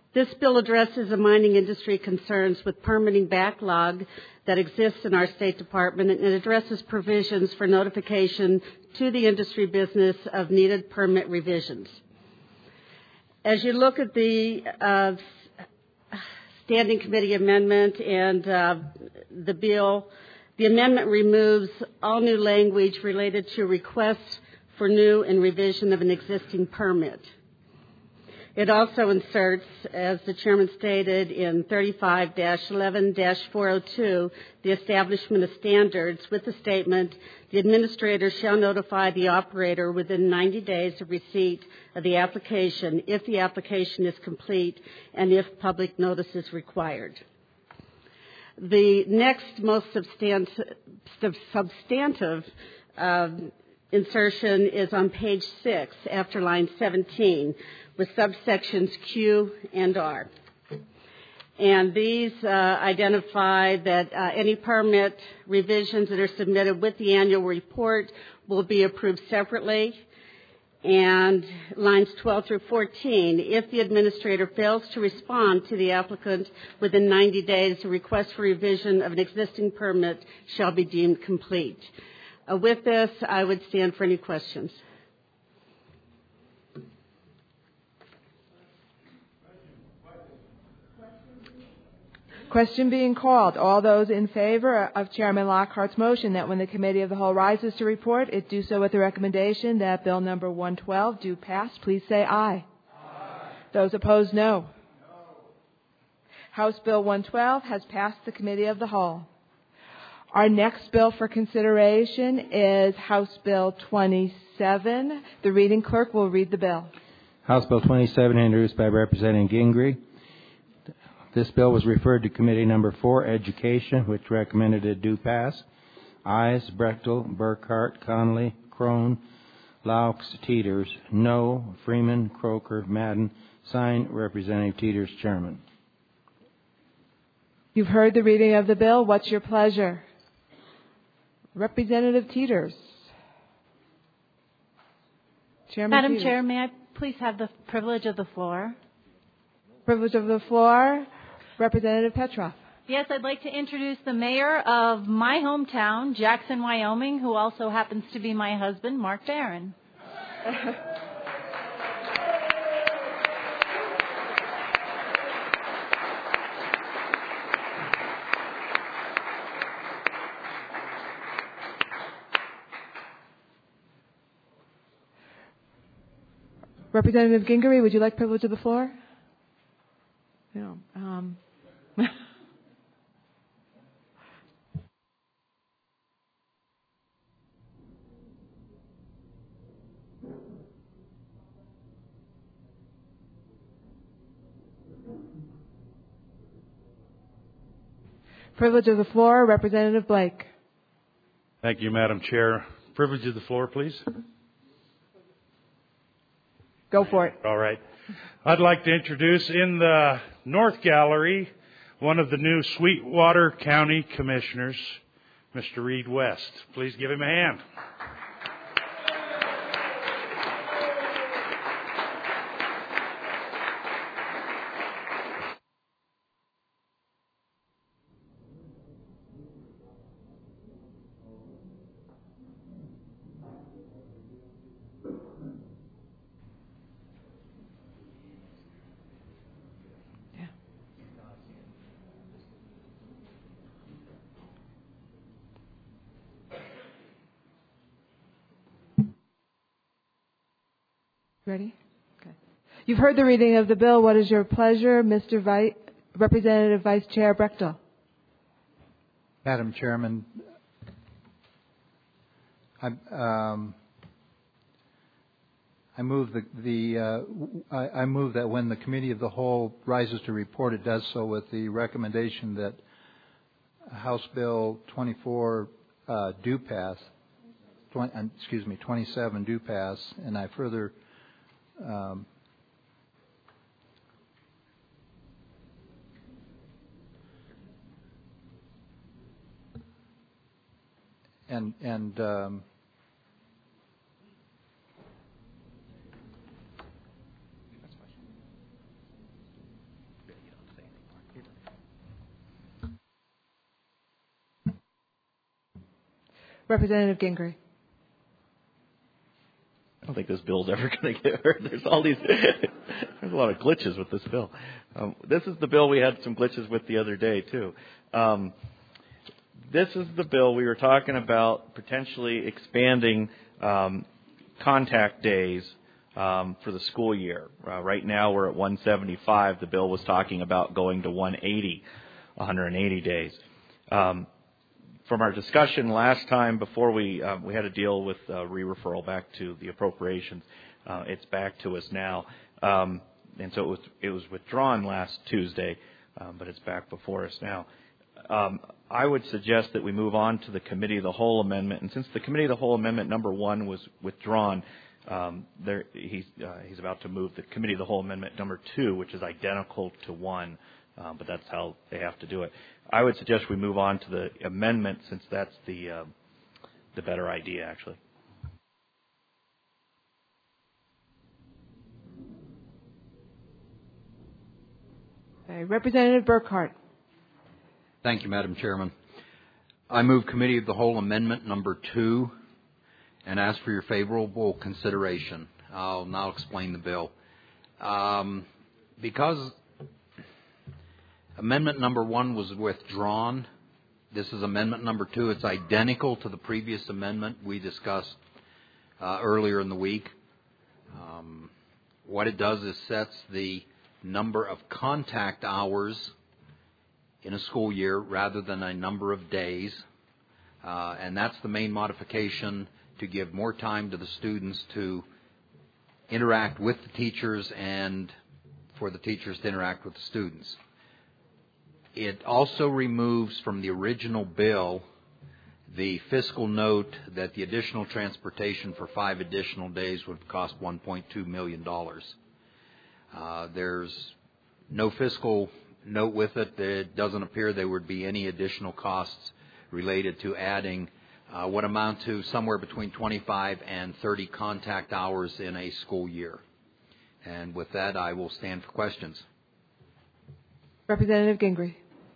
This bill addresses the mining industry concerns with permitting backlog that exists in our State Department, and it addresses provisions for notification to the industry business of needed permit revisions. As you look at the uh, standing committee amendment and uh, the bill, the amendment removes all new language related to requests for new and revision of an existing permit. It also inserts, as the chairman stated, in thirty-five dash eleven dash four oh two, the establishment of standards with the statement, the administrator shall notify the operator within ninety days of receipt of the application if the application is complete and if public notice is required. The next most substantive, substantive uh, insertion is on page six after line seventeen with subsections Q and R. And these uh, identify that uh, any permit revisions that are submitted with the annual report will be approved separately. And lines twelve through fourteen, if the administrator fails to respond to the applicant within ninety days, the request for revision of an existing permit shall be deemed complete. Uh, with this, I would stand for any questions. Question being called. All those in favor of Chairman Lockhart's motion that when the Committee of the Whole rises to report, it do so with the recommendation that Bill number one twelve do pass, please say aye. Aye. Those opposed, no. no. House Bill one twelve has passed the Committee of the Whole. Our next bill for consideration is House Bill twenty-seven. The reading clerk will read the bill. House Bill twenty-seven, introduced by Representative Gingrey. This bill was referred to Committee Number four, Education, which recommended it do pass. Ayes, Brechtel, Burkhart, Connolly, Crone, Laux, Teeters. No, Freeman, Croker, Madden. Signed, Representative Teeters, Chairman. You've heard the reading of the bill. What's your pleasure? Representative Teeters. Chairman Madam Teeters. Chair, may I please have the privilege of the floor? Privilege of the floor. Representative Petroff. Yes, I'd like to introduce the mayor of my hometown, Jackson, Wyoming, who also happens to be my husband, Mark Barron. Representative Gingrey, would you like privilege of the floor? No. Um. Privilege of the floor, Representative Blake. Thank you, Madam Chair. Privilege of the floor, please. Go for it. All right. I'd like to introduce in the North Gallery one of the new Sweetwater County Commissioners, Mister Reed West. Please give him a hand. Ready? Okay. You've heard the reading of the bill. What is your pleasure, Mister Vice, Representative Vice Chair Brechtel? Madam Chairman, I, um, I move the, the uh, I, I move that when the Committee of the Whole rises to report, it does so with the recommendation that House Bill twenty-four uh, do pass. twenty, excuse me, twenty-seven do pass, and I further. Um, and and um, Representative Gingrey. I don't think this bill's ever going to get heard. There's all these, there's a lot of glitches with this bill. Um, this is the bill we had some glitches with the other day, too. Um, this is the bill we were talking about potentially expanding um, contact days um, for the school year. Uh, right now we're at one seventy-five. The bill was talking about going to one eighty, one hundred eighty days. Um, From our discussion last time, before we uh, we had to deal with uh, re-referral back to the appropriations, uh, it's back to us now, um, and so it was it was withdrawn last Tuesday, um, but it's back before us now. Um, I would suggest that we move on to the Committee of the Whole amendment, and since the Committee of the Whole amendment number one was withdrawn, um, there he's uh, he's about to move the Committee of the Whole amendment number two, which is identical to one. Um, but that's how they have to do it. I would suggest we move on to the amendment since that's the uh, the better idea, actually. Okay. Representative Burkhart. Thank you, Madam Chairman. I move Committee of the Whole Amendment number two and ask for your favorable consideration. I'll now explain the bill. Um, because Amendment number one was withdrawn. This is amendment number two. It's identical to the previous amendment we discussed uh, earlier in the week. Um, what it does is sets the number of contact hours in a school year rather than a number of days. Uh, and that's the main modification, to give more time to the students to interact with the teachers and for the teachers to interact with the students. It also removes from the original bill the fiscal note that the additional transportation for five additional days would cost one point two million dollars. Uh, there's no fiscal note with it. It doesn't appear there would be any additional costs related to adding uh, what amount to somewhere between twenty-five and thirty contact hours in a school year. And with that, I will stand for questions. Representative Gingrey.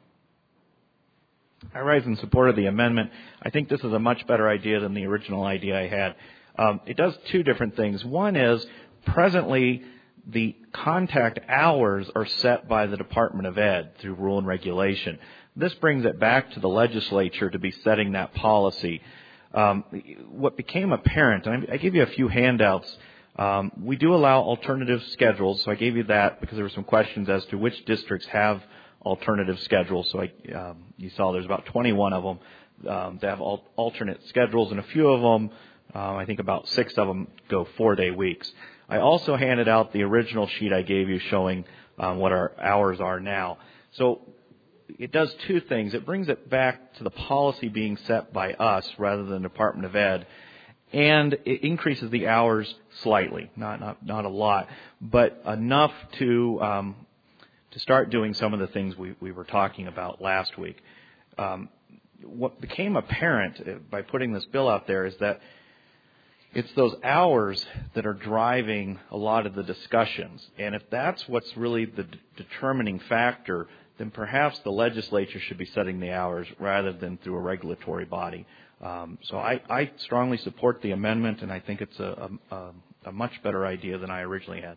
I rise in support of the amendment. I think this is a much better idea than the original idea I had. Um, it does two different things. One is, presently, the contact hours are set by the Department of Ed through rule and regulation. This brings it back to the legislature to be setting that policy. Um, what became apparent, and I, I gave you a few handouts. Um, we do allow alternative schedules, so I gave you that because there were some questions as to which districts have alternative schedules. So I, um, you saw there's about twenty-one of them um, that have al- alternate schedules, and a few of them, um, I think about six of them, go four-day weeks. I also handed out the original sheet I gave you showing um, what our hours are now. So it does two things. It brings it back to the policy being set by us rather than the Department of Ed. And it increases the hours slightly, not not not a lot, but enough to um, to start doing some of the things we, we were talking about last week. Um, what became apparent by putting this bill out there is that it's those hours that are driving a lot of the discussions. And if that's what's really the d- determining factor, then perhaps the legislature should be setting the hours rather than through a regulatory body. Um, so I, I strongly support the amendment, and I think it's a, a, a much better idea than I originally had.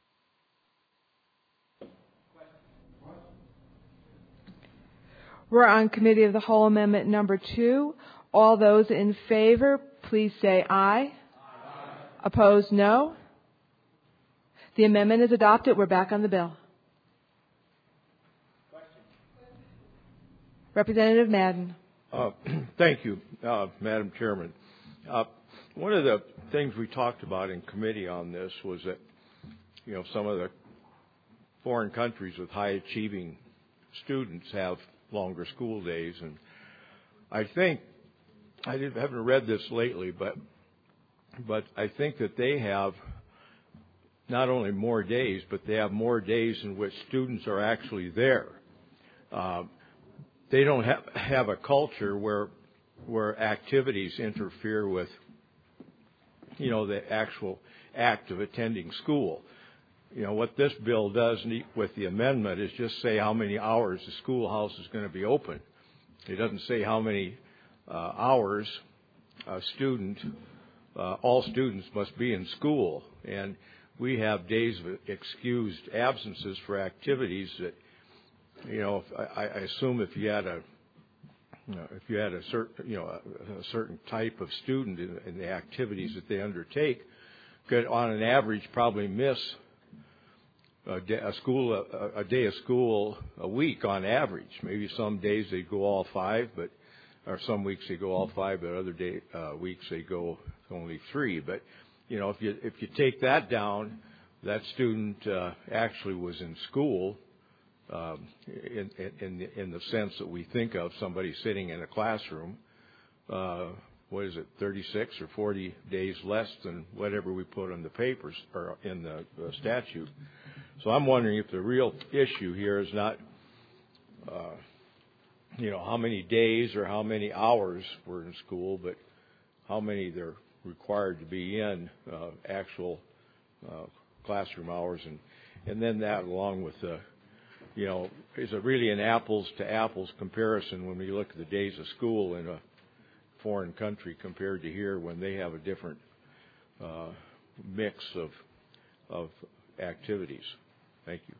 We're on Committee of the Whole Amendment number two. All those in favor, please say aye. Aye. Opposed, no. The amendment is adopted. We're back on the bill. Representative Madden. Uh, thank you, uh, Madam Chairman. Uh, one of the things we talked about in committee on this was that, you know, some of the foreign countries with high achieving students have longer school days, and I think I haven't read this lately, but but I think that they have not only more days, but they have more days in which students are actually there. Uh, they don't have have a culture where where activities interfere with, you know, the actual act of attending school. You know, what this bill does with the amendment is just say how many hours the schoolhouse is going to be open. It doesn't say how many uh, hours a student, uh, all students must be in school. And we have days of excused absences for activities that, you know, I, I assume if you had a, you know, if you had a certain, you know, a, a certain type of student in, in the activities that they undertake, could on an average probably miss a, day, a school, a, a day of school a week on average. Maybe some days they go all five, but or some weeks they go all five, but other day uh, weeks they go only three. But you know, if you if you take that down, that student uh, actually was in school um, in in the, in the sense that we think of somebody sitting in a classroom. Uh, what is it, thirty-six or forty days less than whatever we put on the papers or in the, the statute. So I'm wondering if the real issue here is not, uh, you know, how many days or how many hours we're in school, but how many they're required to be in uh, actual uh, classroom hours, and and then that along with the, you know, is it really an apples to apples comparison when we look at the days of school in a foreign country compared to here when they have a different uh, mix of of activities? Thank you.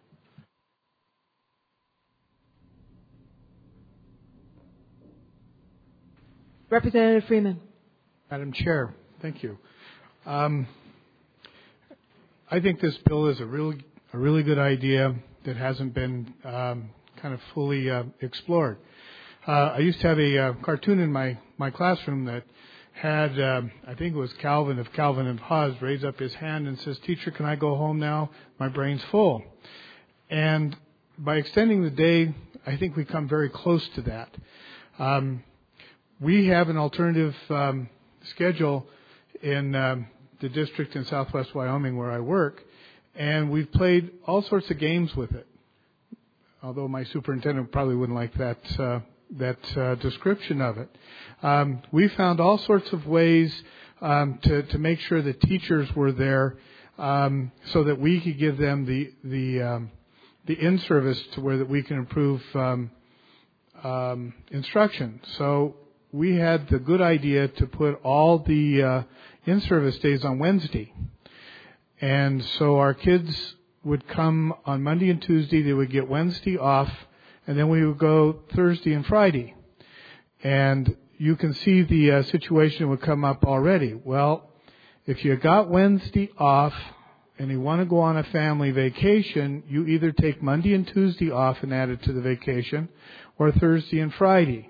Representative Freeman. Madam Chair, thank you. Um, I think this bill is a really, a really good idea that hasn't been um, kind of fully uh, explored. Uh, I used to have a uh, cartoon in my, my classroom that had, um, I think it was Calvin of Calvin and Hobbes, raise up his hand and says, "Teacher, can I go home now? My brain's full." And by extending the day, I think we come very close to that. Um, we have an alternative um, schedule in um, the district in southwest Wyoming where I work, and we've played all sorts of games with it. Although my superintendent probably wouldn't like that uh, that uh, description of it. Um, we found all sorts of ways um, to, to make sure that teachers were there um, so that we could give them the the um, the in-service to where that we can improve um, um, instruction. So we had the good idea to put all the uh, in-service days on Wednesday. And so our kids would come on Monday and Tuesday, they would get Wednesday off, and then we would go Thursday and Friday. And you can see the uh, situation would come up already. Well, if you got Wednesday off and you want to go on a family vacation, you either take Monday and Tuesday off and add it to the vacation, or Thursday and Friday.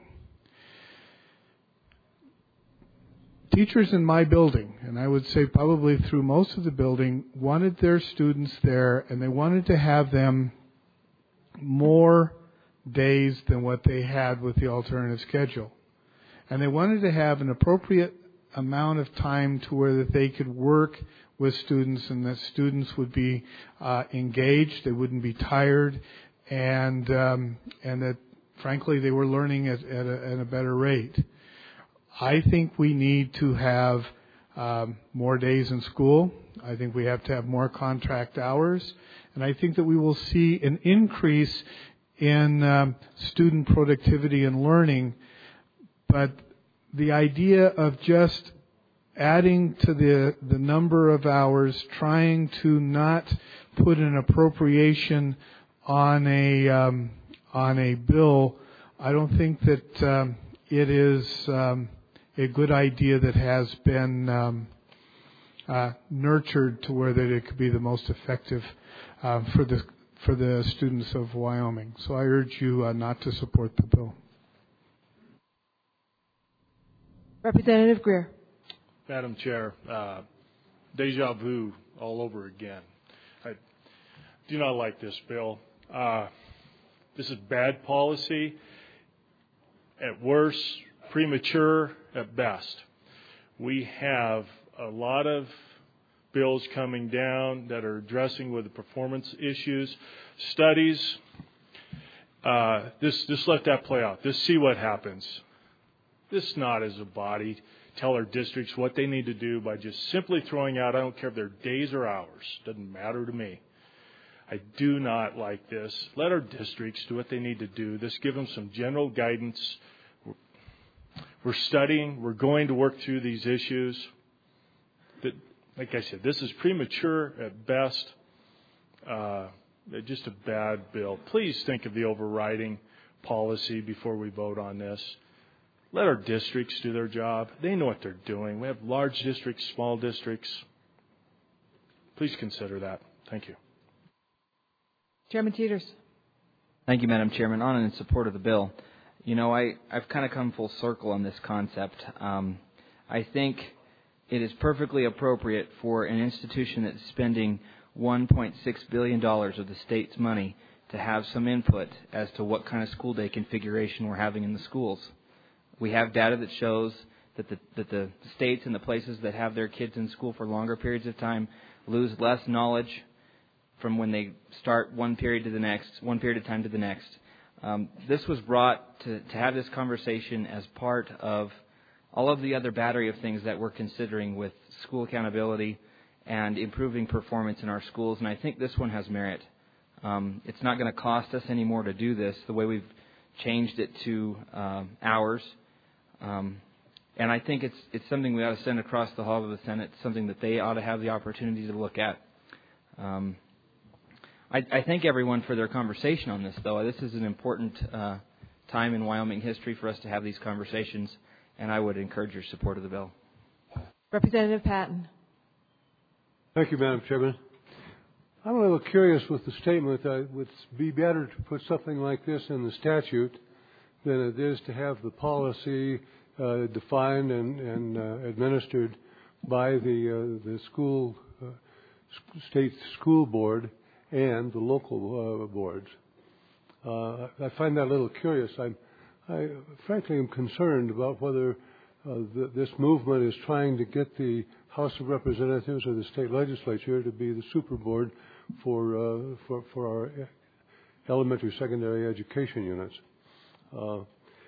Teachers in my building, and I would say probably through most of the building, wanted their students there, and they wanted to have them more days than what they had with the alternative schedule. And they wanted to have an appropriate amount of time to where that they could work with students and that students would be uh, engaged, they wouldn't be tired, and um, and that, frankly, they were learning at, at, a, at a better rate. I think we need to have um, more days in school. I think we have to have more contract hours. And I think that we will see an increase in um, student productivity and learning. But the idea of just adding to the, the number of hours, trying to not put an appropriation on a, um, on a bill, I don't think that um, it is um, a good idea that has been um, uh, nurtured to where that it could be the most effective uh, for the for the students of Wyoming. So I urge you uh, not to support the bill. Representative Greer. Madam Chair, uh, deja vu all over again. I do not like this bill. Uh, this is bad policy. At worst, premature at best. We have a lot of bills coming down that are addressing with the performance issues, studies. Uh, this, just let that play out. Just see what happens. This not as a body tell our districts what they need to do by just simply throwing out, I don't care if they're days or hours, doesn't matter to me. I do not like this. Let our districts do what they need to do. Just give them some general guidance. We're studying. We're going to work through these issues. But like I said, this is premature at best. Uh, just a bad bill. Please think of the overriding policy before we vote on this. Let our districts do their job. They know what they're doing. We have large districts, small districts. Please consider that. Thank you. Chairman Teeters. Thank you, Madam Chairman. On and in support of the bill. You know, I, I've kind of come full circle on this concept. Um, I think it is perfectly appropriate for an institution that's spending one point six billion dollars of the state's money to have some input as to what kind of school day configuration we're having in the schools. We have data that shows that the, that the states and the places that have their kids in school for longer periods of time lose less knowledge from when they start one period to the next, one period of time to the next. Um, this was brought to, to have this conversation as part of all of the other battery of things that we're considering with school accountability and improving performance in our schools, and I think this one has merit. Um, it's not going to cost us any more to do this, the way we've changed it to uh, hours. Um, and I think it's it's something we ought to send across the hall of the Senate, something that they ought to have the opportunity to look at. Um, I, I thank everyone for their conversation on this, though. This is an important uh, time in Wyoming history for us to have these conversations, and I would encourage your support of the bill. Representative Patton. Thank you, Madam Chairman. I'm a little curious with the statement that it would be better to put something like this in the statute than it is to have the policy uh, defined and, and uh, administered by the uh, the school uh, state school board and the local uh, boards. Uh, I find that a little curious. I'm, I frankly am concerned about whether uh, the, this movement is trying to get the House of Representatives or the state legislature to be the super board for uh, for, for our elementary, secondary education units. Uh,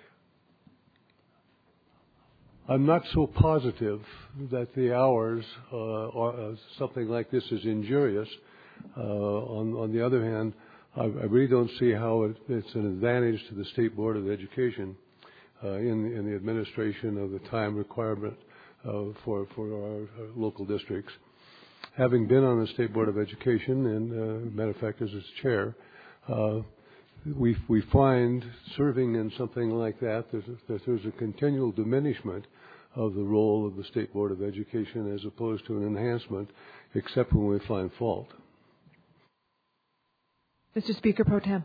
I'm not so positive that the hours, uh, or uh, something like this, is injurious. Uh, on, on the other hand, I, I really don't see how it, it's an advantage to the State Board of Education uh, in, in the administration of the time requirement uh, for, for our, our local districts. Having been on the State Board of Education, and uh, matter of fact, as its chair, uh, we we find serving in something like that, there's a, that there's a continual diminishment of the role of the State Board of Education as opposed to an enhancement, except when we find fault. Mister Speaker Pro Tem.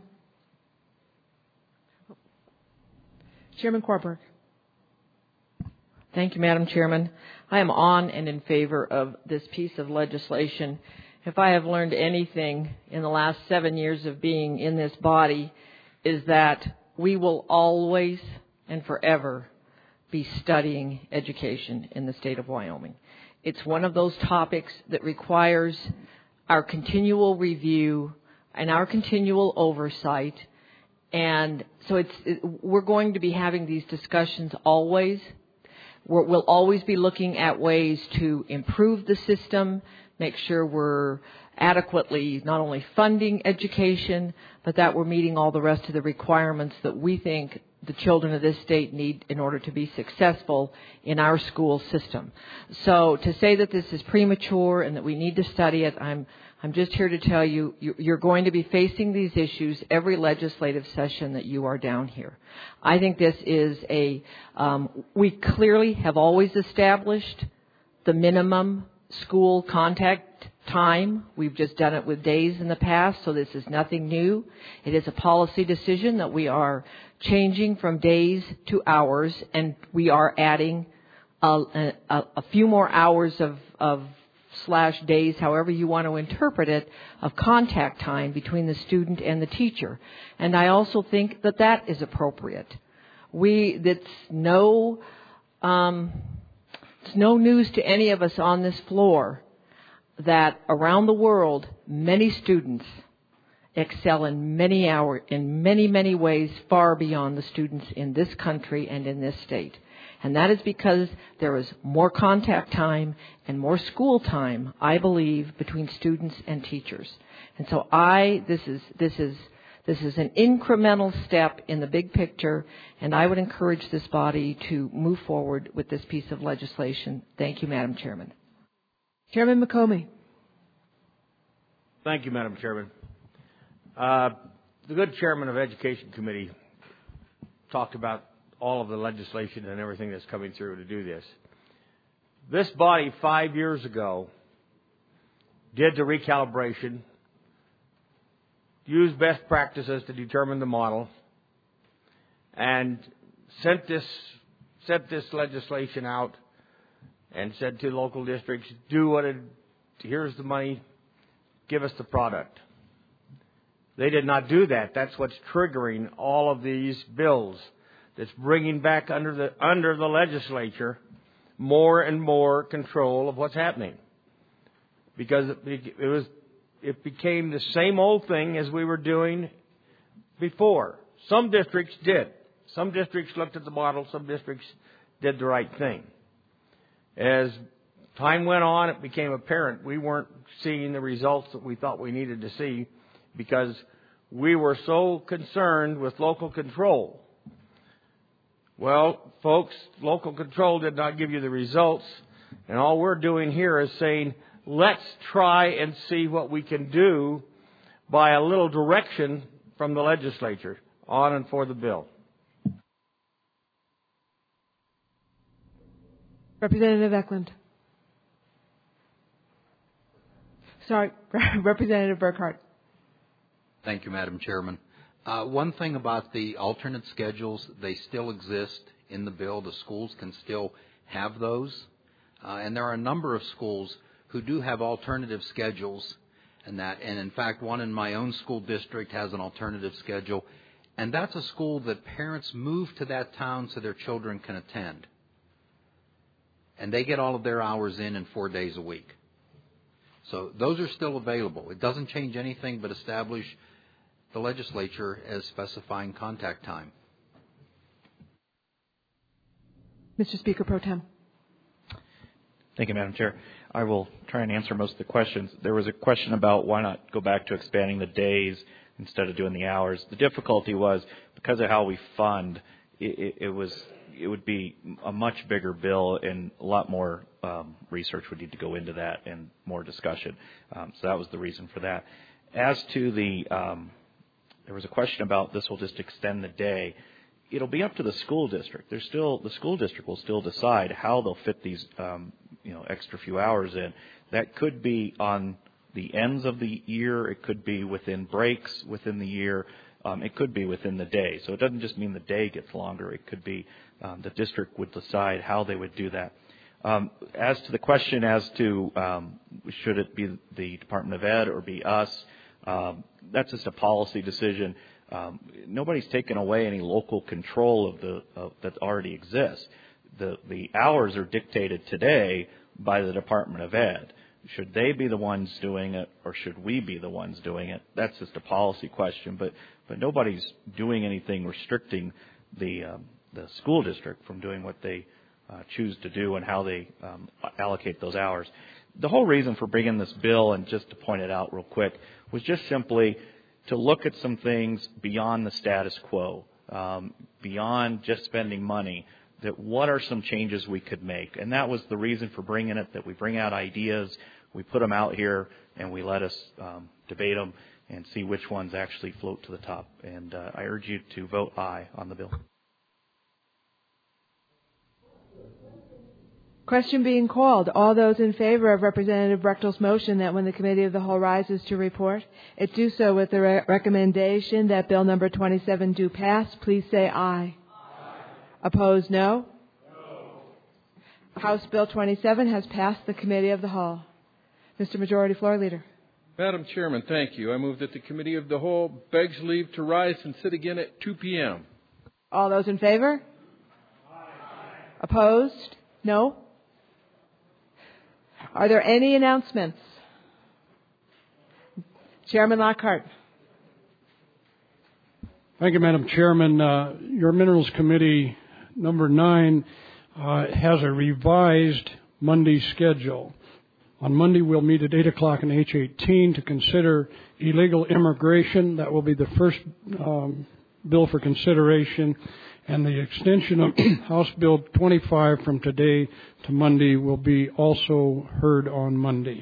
Chairman Korberg. Thank you, Madam Chairman. I am on and in favor of this piece of legislation. If I have learned anything in the last seven years of being in this body, is that we will always and forever be studying education in the state of Wyoming. It's one of those topics that requires our continual review and our continual oversight. And so it's, it, we're going to be having these discussions always. We're, we'll always be looking at ways to improve the system, make sure we're adequately not only funding education, but that we're meeting all the rest of the requirements that we think the children of this state need in order to be successful in our school system. So to say that this is premature and that we need to study it, I'm I'm just here to tell you, you're going to be facing these issues every legislative session that you are down here. I think this is a, um, we clearly have always established the minimum school contact time. We've just done it with days in the past, so this is nothing new. It is a policy decision that we are changing from days to hours, and we are adding a, a, a few more hours of, of slash days, however you want to interpret it, of contact time between the student and the teacher. And I also think that that is appropriate. We, that's no, um, it's no news to any of us on this floor that around the world, many students excel in many hour, in many, many ways far beyond the students in this country and in this state. And that is because there is more contact time and more school time, I believe, between students and teachers. And so I, this is, this is, This is an incremental step in the big picture, and I would encourage this body to move forward with this piece of legislation. Thank you, Madam Chairman. Chairman McComey. Thank you, Madam Chairman. Uh, the good chairman of Education Committee talked about all of the legislation and everything that's coming through to do this. This body five years ago did the recalibration, used best practices to determine the model, and sent this sent this legislation out and said to local districts, do what it, here's the money, give us the product. They did not do that. That's what's triggering all of these bills. That's bringing back under the under the legislature more and more control of what's happening. Because it, it was it became the same old thing as we were doing before. Some districts did. Some districts looked at the model. Some districts did the right thing. As time went on, it became apparent we weren't seeing the results that we thought we needed to see because we were so concerned with local control. Well, folks, local control did not give you the results, and all we're doing here is saying, let's try and see what we can do by a little direction from the legislature on and for the bill. Representative Eklund. Sorry, Representative Burkhart. Thank you, Madam Chairman. Uh, one thing about the alternate schedules, they still exist in the bill. The schools can still have those. Uh, and there are a number of schools who do have alternative schedules and that. And in fact, one in my own school district has an alternative schedule. And that's a school that parents move to that town so their children can attend. And they get all of their hours in in four days a week. So those are still available. It doesn't change anything but establish the legislature as specifying contact time. Mister Speaker Pro Tem. Thank you, Madam Chair. I will try and answer most of the questions. There was a question about why not go back to expanding the days instead of doing the hours. The difficulty was because of how we fund, it, it, it was it would be a much bigger bill and a lot more um, research would need to go into that and more discussion. Um, so that was the reason for that. As to the, um, there was a question about this will just extend the day. It'll be up to the school district. There's still the school district will still decide how they'll fit these, um, you know, extra few hours in. That could be on the ends of the year. It could be within breaks within the year. Um, it could be within the day. So it doesn't just mean the day gets longer. It could be um, the district would decide how they would do that. Um, as to the question as to um, should it be the Department of Ed or be us, um, that's just a policy decision. Um, nobody's taken away any local control of the of, that already exists. The the hours are dictated today by the Department of Ed. Should they be the ones doing it, or should we be the ones doing it? That's just a policy question. But but nobody's doing anything restricting the um, the school district from doing what they uh, choose to do and how they um, allocate those hours. The whole reason for bringing this bill, and just to point it out real quick, was just simply to look at some things beyond the status quo, um, beyond just spending money, that what are some changes we could make. And that was the reason for bringing it, that we bring out ideas, we put them out here, and we let us um, debate them and see which ones actually float to the top. And uh, I urge you to vote aye on the bill. Question being called. All those in favor of Representative Brechtel's motion that when the Committee of the Whole rises to report, it do so with the re- recommendation that Bill number twenty-seven do pass, please say aye. Aye. Opposed, no? No. House Bill twenty-seven has passed the Committee of the Whole. Mister Majority Floor Leader. Madam Chairman, thank you. I move that the Committee of the Whole begs leave to rise and sit again at two p.m. All those in favor? Aye. Opposed? No? Are there any announcements? Chairman Lockhart. Thank you, Madam Chairman. Uh, your Minerals Committee, number nine, uh, has a revised Monday schedule. On Monday, we'll meet at eight o'clock in H eighteen to consider illegal immigration. That will be the first um, bill for consideration. And the extension of House Bill twenty-five from today to Monday will be also heard on Monday.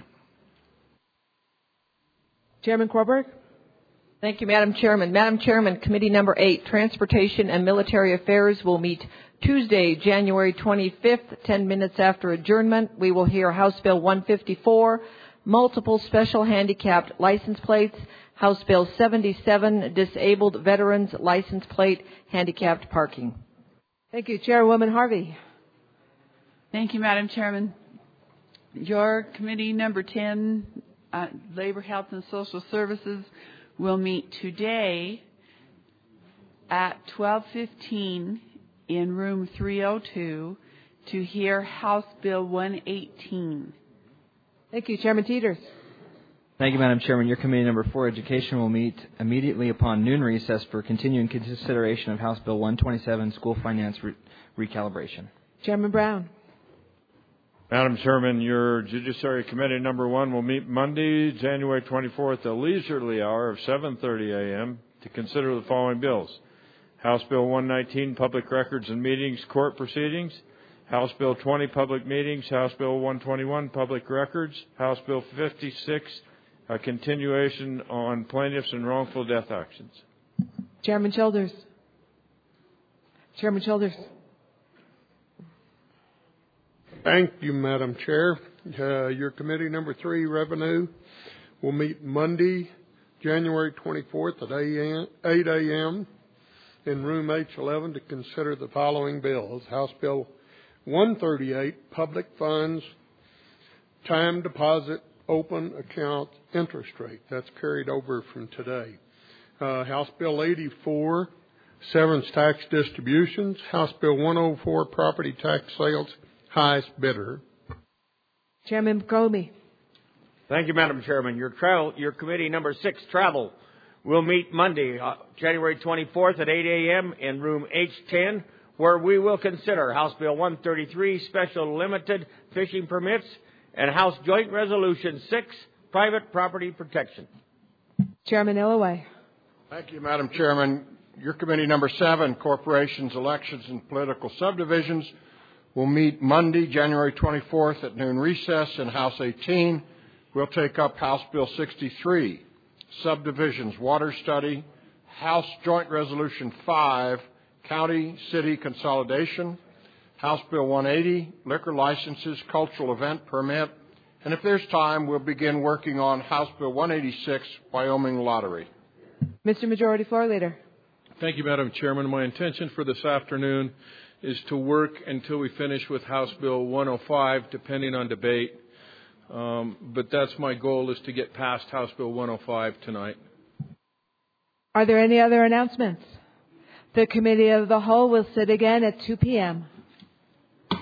Chairman Korberg? Thank you, Madam Chairman. Madam Chairman, Committee Number eight, Transportation and Military Affairs, will meet Tuesday, January twenty-fifth, ten minutes after adjournment. We will hear House Bill one fifty-four, Multiple Special Handicapped License Plates, House Bill seventy-seven, Disabled Veterans License Plate Handicapped Parking. Thank you. Chairwoman Harvey. Thank you, Madam Chairman. Your Committee Number ten, uh, Labor, Health, and Social Services, will meet today at twelve fifteen in room three oh two to hear House Bill one eighteen. Thank you. Chairman Teeters. Thank you, Madam Chairman. Your Committee Number four, Education, will meet immediately upon noon recess for continuing consideration of House Bill one twenty-seven, School Finance re- Recalibration. Chairman Brown. Madam Chairman, your Judiciary Committee Number one will meet Monday, January twenty-fourth, at a leisurely hour of seven thirty a.m. to consider the following bills: House Bill one nineteen, Public Records and Meetings, Court Proceedings; House Bill twenty, Public Meetings; House Bill one twenty-one, Public Records; House Bill fifty-six, a continuation on plaintiffs and wrongful death actions. Chairman Childers. Chairman Childers. Thank you, Madam Chair. Uh, your Committee Number three, Revenue, will meet Monday, January twenty-fourth at eight a.m. in room H eleven to consider the following bills: House Bill one thirty-eight, Public Funds, Time Deposit, Open Account Interest Rate. That's carried over from today. Uh, House Bill eighty-four, Severance Tax Distributions. House Bill one oh four, Property Tax Sales, Highest Bidder. Chairman Comey. Thank you, Madam Chairman. Your, travel, your Committee Number six, Travel, will meet Monday, uh, January twenty-fourth at eight a.m. in room H ten, where we will consider House Bill one thirty-three, Special Limited Fishing Permits, and House Joint Resolution six, Private Property Protection. Chairman Illaway. Thank you, Madam Chairman. Your Committee Number seven, Corporations, Elections, and Political Subdivisions, will meet Monday, January twenty-fourth at noon recess in House eighteen. We'll take up House Bill sixty-three, Subdivisions, Water Study; House Joint Resolution five, County City Consolidation; House Bill one eighty, Liquor Licenses, Cultural Event Permit; and if there's time, we'll begin working on House Bill one eighty-six, Wyoming Lottery. Mister Majority Floor Leader. Thank you, Madam Chairman. My intention for this afternoon is to work until we finish with House Bill one oh five, depending on debate. Um, but that's my goal, is to get past House Bill one oh five tonight. Are there any other announcements? The Committee of the Whole will sit again at two p.m.